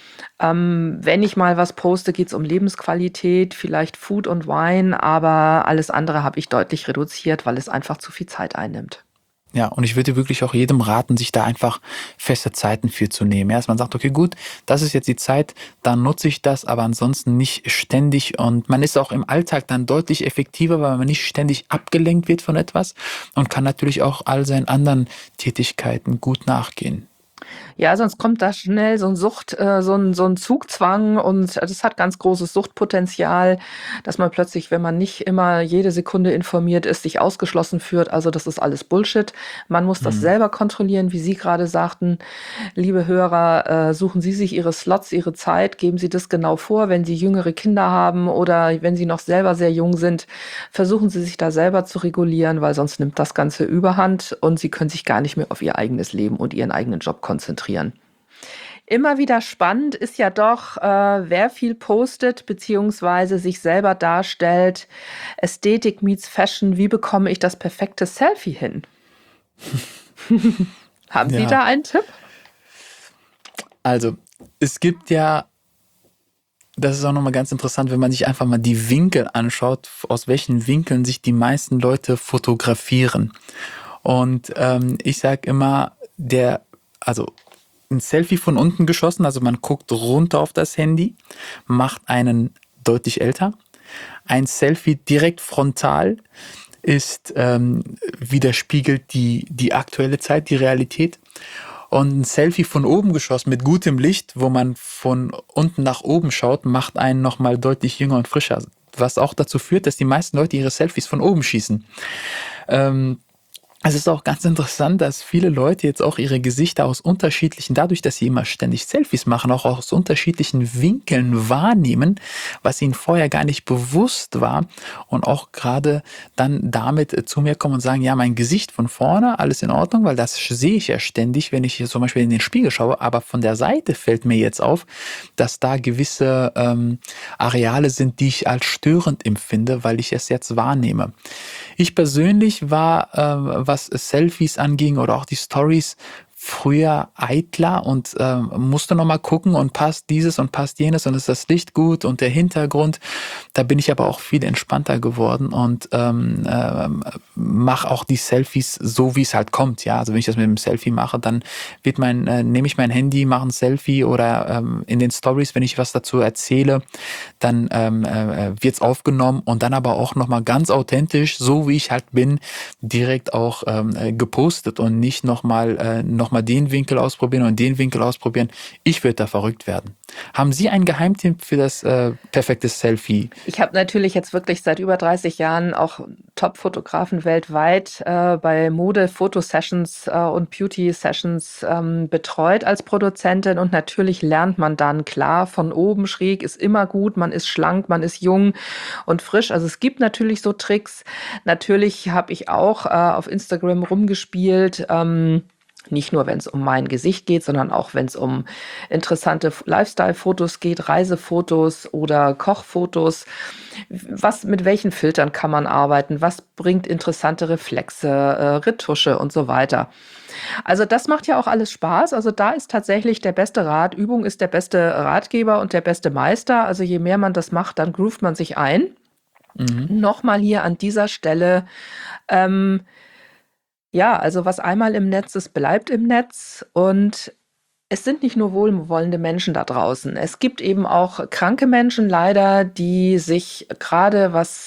Wenn ich mal was poste, geht's um Lebensqualität, vielleicht Food und Wine, aber alles andere habe ich deutlich reduziert, weil es einfach zu viel Zeit einnimmt. Ja, und ich würde wirklich auch jedem raten, sich da einfach feste Zeiten für zu nehmen. Ja, dass man sagt, okay, gut, das ist jetzt die Zeit, dann nutze ich das, aber ansonsten nicht ständig. Und man ist auch im Alltag dann deutlich effektiver, weil man nicht ständig abgelenkt wird von etwas und kann natürlich auch all seinen anderen Tätigkeiten gut nachgehen. Ja, sonst kommt da schnell so ein Zugzwang und das hat ganz großes Suchtpotenzial, dass man plötzlich, wenn man nicht immer jede Sekunde informiert ist, sich ausgeschlossen fühlt. Also das ist alles Bullshit. Man muss das selber kontrollieren, wie Sie gerade sagten. Liebe Hörer, suchen Sie sich Ihre Slots, Ihre Zeit, geben Sie das genau vor, wenn Sie jüngere Kinder haben oder wenn Sie noch selber sehr jung sind, versuchen Sie sich da selber zu regulieren, weil sonst nimmt das Ganze Überhand und Sie können sich gar nicht mehr auf Ihr eigenes Leben und Ihren eigenen Job konzentrieren. Immer wieder spannend ist ja doch, wer viel postet beziehungsweise sich selber darstellt. Ästhetik meets Fashion. Wie bekomme ich das perfekte Selfie hin? Haben Sie Ja. da einen Tipp? Also, es gibt ja, das ist auch nochmal ganz interessant, wenn man sich einfach mal die Winkel anschaut, aus welchen Winkeln sich die meisten Leute fotografieren. Und ich sage immer, also ein Selfie von unten geschossen, also man guckt runter auf das Handy, macht einen deutlich älter. Ein Selfie direkt frontal widerspiegelt die aktuelle Zeit, die Realität. Und ein Selfie von oben geschossen mit gutem Licht, wo man von unten nach oben schaut, macht einen nochmal deutlich jünger und frischer. Was auch dazu führt, dass die meisten Leute ihre Selfies von oben schießen. Es ist auch ganz interessant, dass viele Leute jetzt auch ihre Gesichter dadurch, dass sie immer ständig Selfies machen, auch aus unterschiedlichen Winkeln wahrnehmen, was ihnen vorher gar nicht bewusst war und auch gerade dann damit zu mir kommen und sagen, ja, mein Gesicht von vorne, alles in Ordnung, weil das sehe ich ja ständig, wenn ich hier zum Beispiel in den Spiegel schaue, aber von der Seite fällt mir jetzt auf, dass da gewisse Areale sind, die ich als störend empfinde, weil ich es jetzt wahrnehme. Ich persönlich war, was Selfies anging oder auch die Stories, früher eitler und musste nochmal gucken und passt dieses und passt jenes und ist das Licht gut und der Hintergrund. Da bin ich aber auch viel entspannter geworden und mache auch die Selfies so, wie es halt kommt. Ja, also wenn ich das mit dem Selfie mache, dann nehme ich mein Handy, mache ein Selfie oder in den Stories, wenn ich was dazu erzähle, dann wird es aufgenommen und dann aber auch nochmal ganz authentisch, so wie ich halt bin, direkt auch gepostet und nicht nochmal den Winkel ausprobieren und den Winkel ausprobieren. Ich würde da verrückt werden. Haben Sie einen Geheimtipp für das perfekte Selfie? Ich habe natürlich jetzt wirklich seit über 30 Jahren auch Top-Fotografen weltweit bei Mode-Fotosessions und Beauty-Sessions betreut als Produzentin und natürlich lernt man dann klar von oben schräg ist immer gut, man ist schlank, man ist jung und frisch. Also es gibt natürlich so Tricks. Natürlich habe ich auch auf Instagram rumgespielt, nicht nur, wenn es um mein Gesicht geht, sondern auch, wenn es um interessante Lifestyle-Fotos geht, Reisefotos oder Kochfotos. Mit welchen Filtern kann man arbeiten? Was bringt interessante Reflexe, Retusche und so weiter? Also das macht ja auch alles Spaß. Also da ist tatsächlich der beste Rat. Übung ist der beste Ratgeber und der beste Meister. Also je mehr man das macht, dann groovt man sich ein. Nochmal hier an dieser Stelle, ja, also was einmal im Netz ist, bleibt im Netz und es sind nicht nur wohlwollende Menschen da draußen. Es gibt eben auch kranke Menschen leider, die sich gerade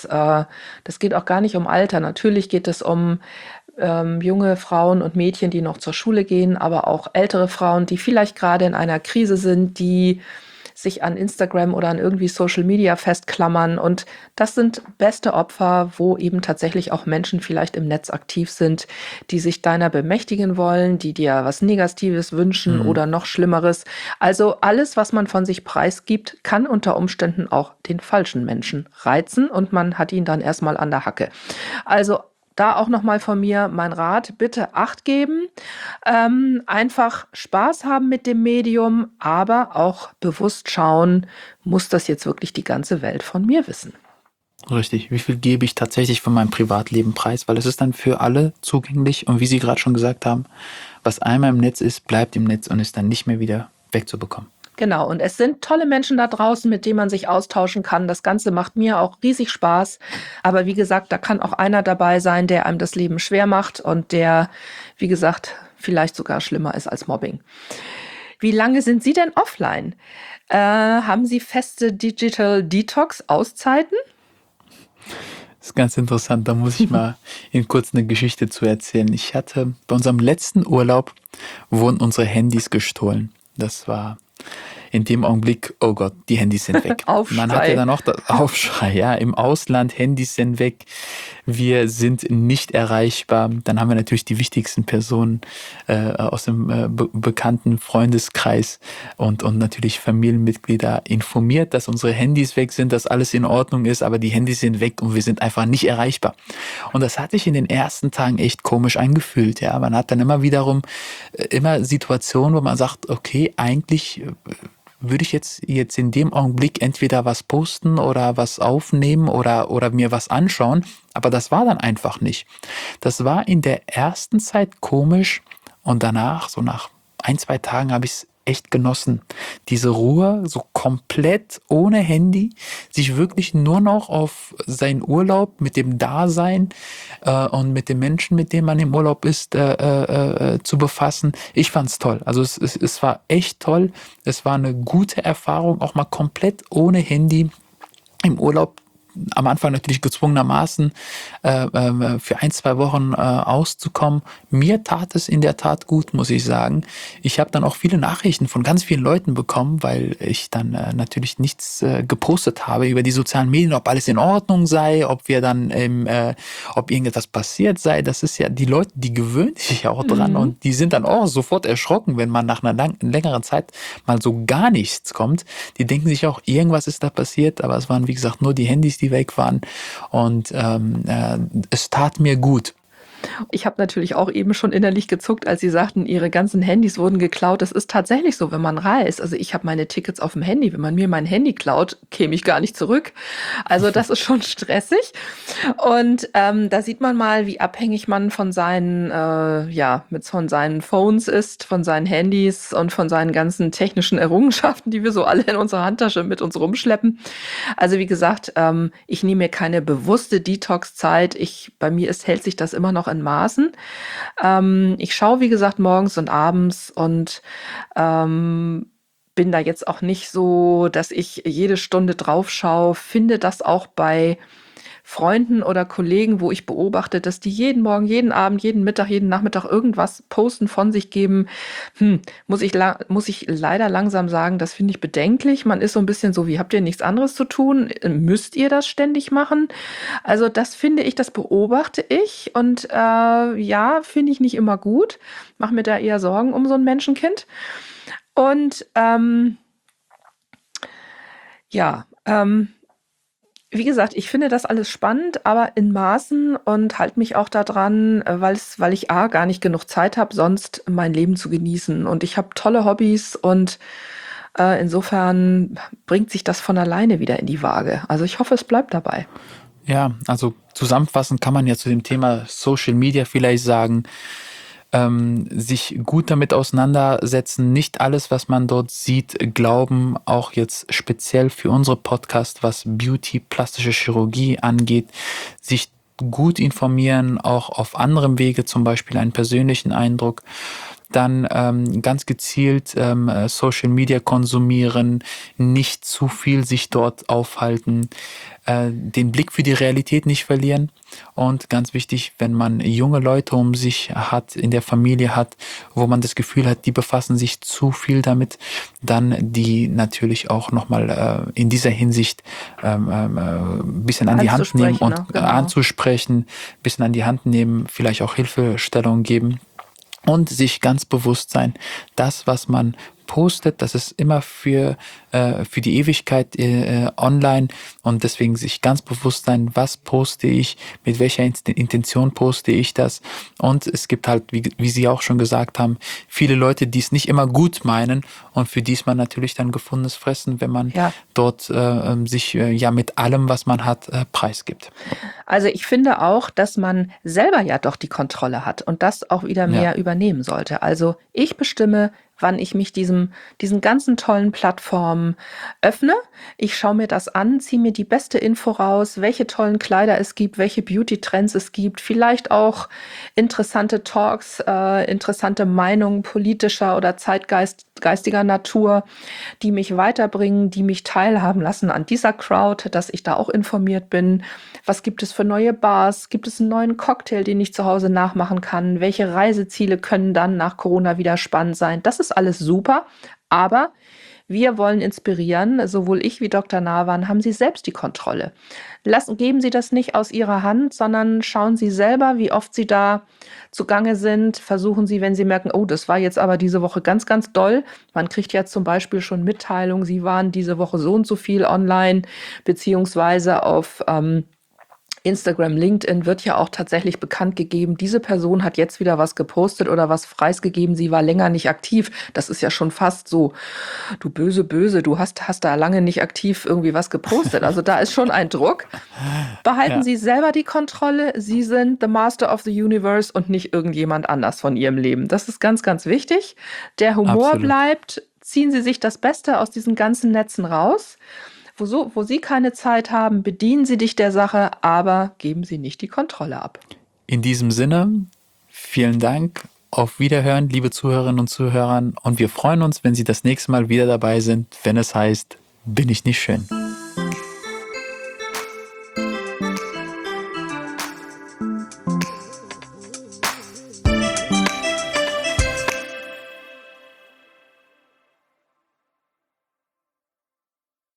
das geht auch gar nicht um Alter. Natürlich geht es um junge Frauen und Mädchen, die noch zur Schule gehen, aber auch ältere Frauen, die vielleicht gerade in einer Krise sind, die sich an Instagram oder an irgendwie Social Media festklammern. Und das sind beste Opfer, wo eben tatsächlich auch Menschen vielleicht im Netz aktiv sind, die sich deiner bemächtigen wollen, die dir was Negatives wünschen oder noch Schlimmeres. Also alles, was man von sich preisgibt, kann unter Umständen auch den falschen Menschen reizen und man hat ihn dann erstmal an der Hacke. Also da auch nochmal von mir mein Rat, bitte Acht geben, einfach Spaß haben mit dem Medium, aber auch bewusst schauen, muss das jetzt wirklich die ganze Welt von mir wissen? Richtig. Wie viel gebe ich tatsächlich von meinem Privatleben preis? Weil es ist dann für alle zugänglich und wie Sie gerade schon gesagt haben, was einmal im Netz ist, bleibt im Netz und ist dann nicht mehr wieder wegzubekommen. Genau, und es sind tolle Menschen da draußen, mit denen man sich austauschen kann. Das Ganze macht mir auch riesig Spaß. Aber wie gesagt, da kann auch einer dabei sein, der einem das Leben schwer macht und der, wie gesagt, vielleicht sogar schlimmer ist als Mobbing. Wie lange sind Sie denn offline? Haben Sie feste Digital Detox-Auszeiten? Das ist ganz interessant, da muss ich mal Ihnen kurz eine Geschichte zu erzählen. Bei unserem letzten Urlaub wurden unsere Handys gestohlen. Das war in dem Augenblick, oh Gott, die Handys sind weg. Aufschrei. Man hatte dann auch das Aufschrei, ja, im Ausland, Handys sind weg, wir sind nicht erreichbar. Dann haben wir natürlich die wichtigsten Personen aus dem bekannten Freundeskreis und natürlich Familienmitglieder informiert, dass unsere Handys weg sind, dass alles in Ordnung ist, aber die Handys sind weg und wir sind einfach nicht erreichbar. Und das hat sich in den ersten Tagen echt komisch angefühlt, ja. Man hat dann immer Situationen, wo man sagt, okay, eigentlich würde ich jetzt in dem Augenblick entweder was posten oder was aufnehmen oder mir was anschauen, aber das war dann einfach nicht. Das war in der ersten Zeit komisch und danach, so nach 1-2 Tagen, habe ich es echt genossen. Diese Ruhe, so komplett ohne Handy, sich wirklich nur noch auf seinen Urlaub mit dem Dasein und mit den Menschen, mit denen man im Urlaub ist, zu befassen. Ich fand's toll. Also es war echt toll. Es war eine gute Erfahrung, auch mal komplett ohne Handy im Urlaub. Am Anfang natürlich gezwungenermaßen für 1-2 Wochen auszukommen. Mir tat es in der Tat gut, muss ich sagen. Ich habe dann auch viele Nachrichten von ganz vielen Leuten bekommen, weil ich dann natürlich nichts gepostet habe über die sozialen Medien, ob alles in Ordnung sei, ob irgendetwas passiert sei. Das ist ja, die Leute, die gewöhnen sich ja auch dran und die sind dann auch sofort erschrocken, wenn man nach einer längeren Zeit mal so gar nichts kommt. Die denken sich auch, irgendwas ist da passiert, aber es waren, wie gesagt, nur die Handys, die weg waren und es tat mir gut. Ich habe natürlich auch eben schon innerlich gezuckt, als Sie sagten, Ihre ganzen Handys wurden geklaut. Das ist tatsächlich so, wenn man reist. Also ich habe meine Tickets auf dem Handy. Wenn man mir mein Handy klaut, käme ich gar nicht zurück. Also das ist schon stressig. Und da sieht man mal, wie abhängig man von seinen, von seinen Phones ist, von seinen Handys und von seinen ganzen technischen Errungenschaften, die wir so alle in unserer Handtasche mit uns rumschleppen. Also wie gesagt, ich nehme mir keine bewusste Detox-Zeit. Bei mir hält sich das immer noch in Maßen. Ich schaue, wie gesagt, morgens und abends und bin da jetzt auch nicht so, dass ich jede Stunde drauf schaue. Finde das auch bei Freunden oder Kollegen, wo ich beobachte, dass die jeden Morgen, jeden Abend, jeden Mittag, jeden Nachmittag irgendwas posten, von sich geben, muss ich leider langsam sagen, das finde ich bedenklich. Man ist so ein bisschen so, wie habt ihr nichts anderes zu tun? Müsst ihr das ständig machen? Also das finde ich, das beobachte ich und finde ich nicht immer gut. Mache mir da eher Sorgen um so ein Menschenkind. Und wie gesagt, ich finde das alles spannend, aber in Maßen und halte mich auch daran, weil ich gar nicht genug Zeit habe, sonst mein Leben zu genießen. Und ich habe tolle Hobbys und insofern bringt sich das von alleine wieder in die Waage. Also ich hoffe, es bleibt dabei. Ja, also zusammenfassend kann man ja zu dem Thema Social Media vielleicht sagen, sich gut damit auseinandersetzen, nicht alles, was man dort sieht, glauben, auch jetzt speziell für unsere Podcast, was Beauty, plastische Chirurgie angeht, sich gut informieren, auch auf anderem Wege, zum Beispiel einen persönlichen Eindruck, dann ganz gezielt Social Media konsumieren, nicht zu viel sich dort aufhalten, den Blick für die Realität nicht verlieren und ganz wichtig, wenn man junge Leute um sich hat, in der Familie hat, wo man das Gefühl hat, die befassen sich zu viel damit, dann die natürlich auch nochmal in dieser Hinsicht ein bisschen an die Hand nehmen und anzusprechen, ein bisschen an die Hand nehmen, vielleicht auch Hilfestellung geben. Und sich ganz bewusst sein, das, was man postet, das ist immer für die Ewigkeit online und deswegen sich ganz bewusst sein, was poste ich, mit welcher Intention poste ich das und es gibt halt, wie Sie auch schon gesagt haben, viele Leute, die es nicht immer gut meinen und für die ist man natürlich dann gefundenes Fressen, wenn man dort sich mit allem, was man hat, preisgibt. Also ich finde auch, dass man selber ja doch die Kontrolle hat und das auch wieder mehr übernehmen sollte. Also ich bestimme, wann ich mich diesen ganzen tollen Plattformen öffne. Ich schaue mir das an, ziehe mir die beste Info raus, welche tollen Kleider es gibt, welche Beauty-Trends es gibt, vielleicht auch interessante Talks, interessante Meinungen politischer oder zeitgeistiger Natur, die mich weiterbringen, die mich teilhaben lassen an dieser Crowd, dass ich da auch informiert bin. Was gibt es für neue Bars? Gibt es einen neuen Cocktail, den ich zu Hause nachmachen kann? Welche Reiseziele können dann nach Corona wieder spannend sein? Das ist alles super, aber wir wollen inspirieren. Sowohl ich wie Dr. Nawan haben Sie selbst die Kontrolle. Geben Sie das nicht aus Ihrer Hand, sondern schauen Sie selber, wie oft Sie da zugange sind. Versuchen Sie, wenn Sie merken, oh, das war jetzt aber diese Woche ganz, ganz doll. Man kriegt ja zum Beispiel schon Mitteilungen, Sie waren diese Woche so und so viel online, beziehungsweise auf Instagram, LinkedIn wird ja auch tatsächlich bekannt gegeben, diese Person hat jetzt wieder was gepostet oder was preisgegeben, sie war länger nicht aktiv. Das ist ja schon fast so, du böse, du hast da lange nicht aktiv irgendwie was gepostet. Also da ist schon ein Druck. Behalten Sie selber die Kontrolle. Sie sind the master of the universe und nicht irgendjemand anders von Ihrem Leben. Das ist ganz, ganz wichtig. Der Humor bleibt. Ziehen Sie sich das Beste aus diesen ganzen Netzen raus. Wo Sie keine Zeit haben, bedienen Sie dich der Sache, aber geben Sie nicht die Kontrolle ab. In diesem Sinne, vielen Dank, auf Wiederhören, liebe Zuhörerinnen und Zuhörer, und wir freuen uns, wenn Sie das nächste Mal wieder dabei sind, wenn es heißt, bin ich nicht schön?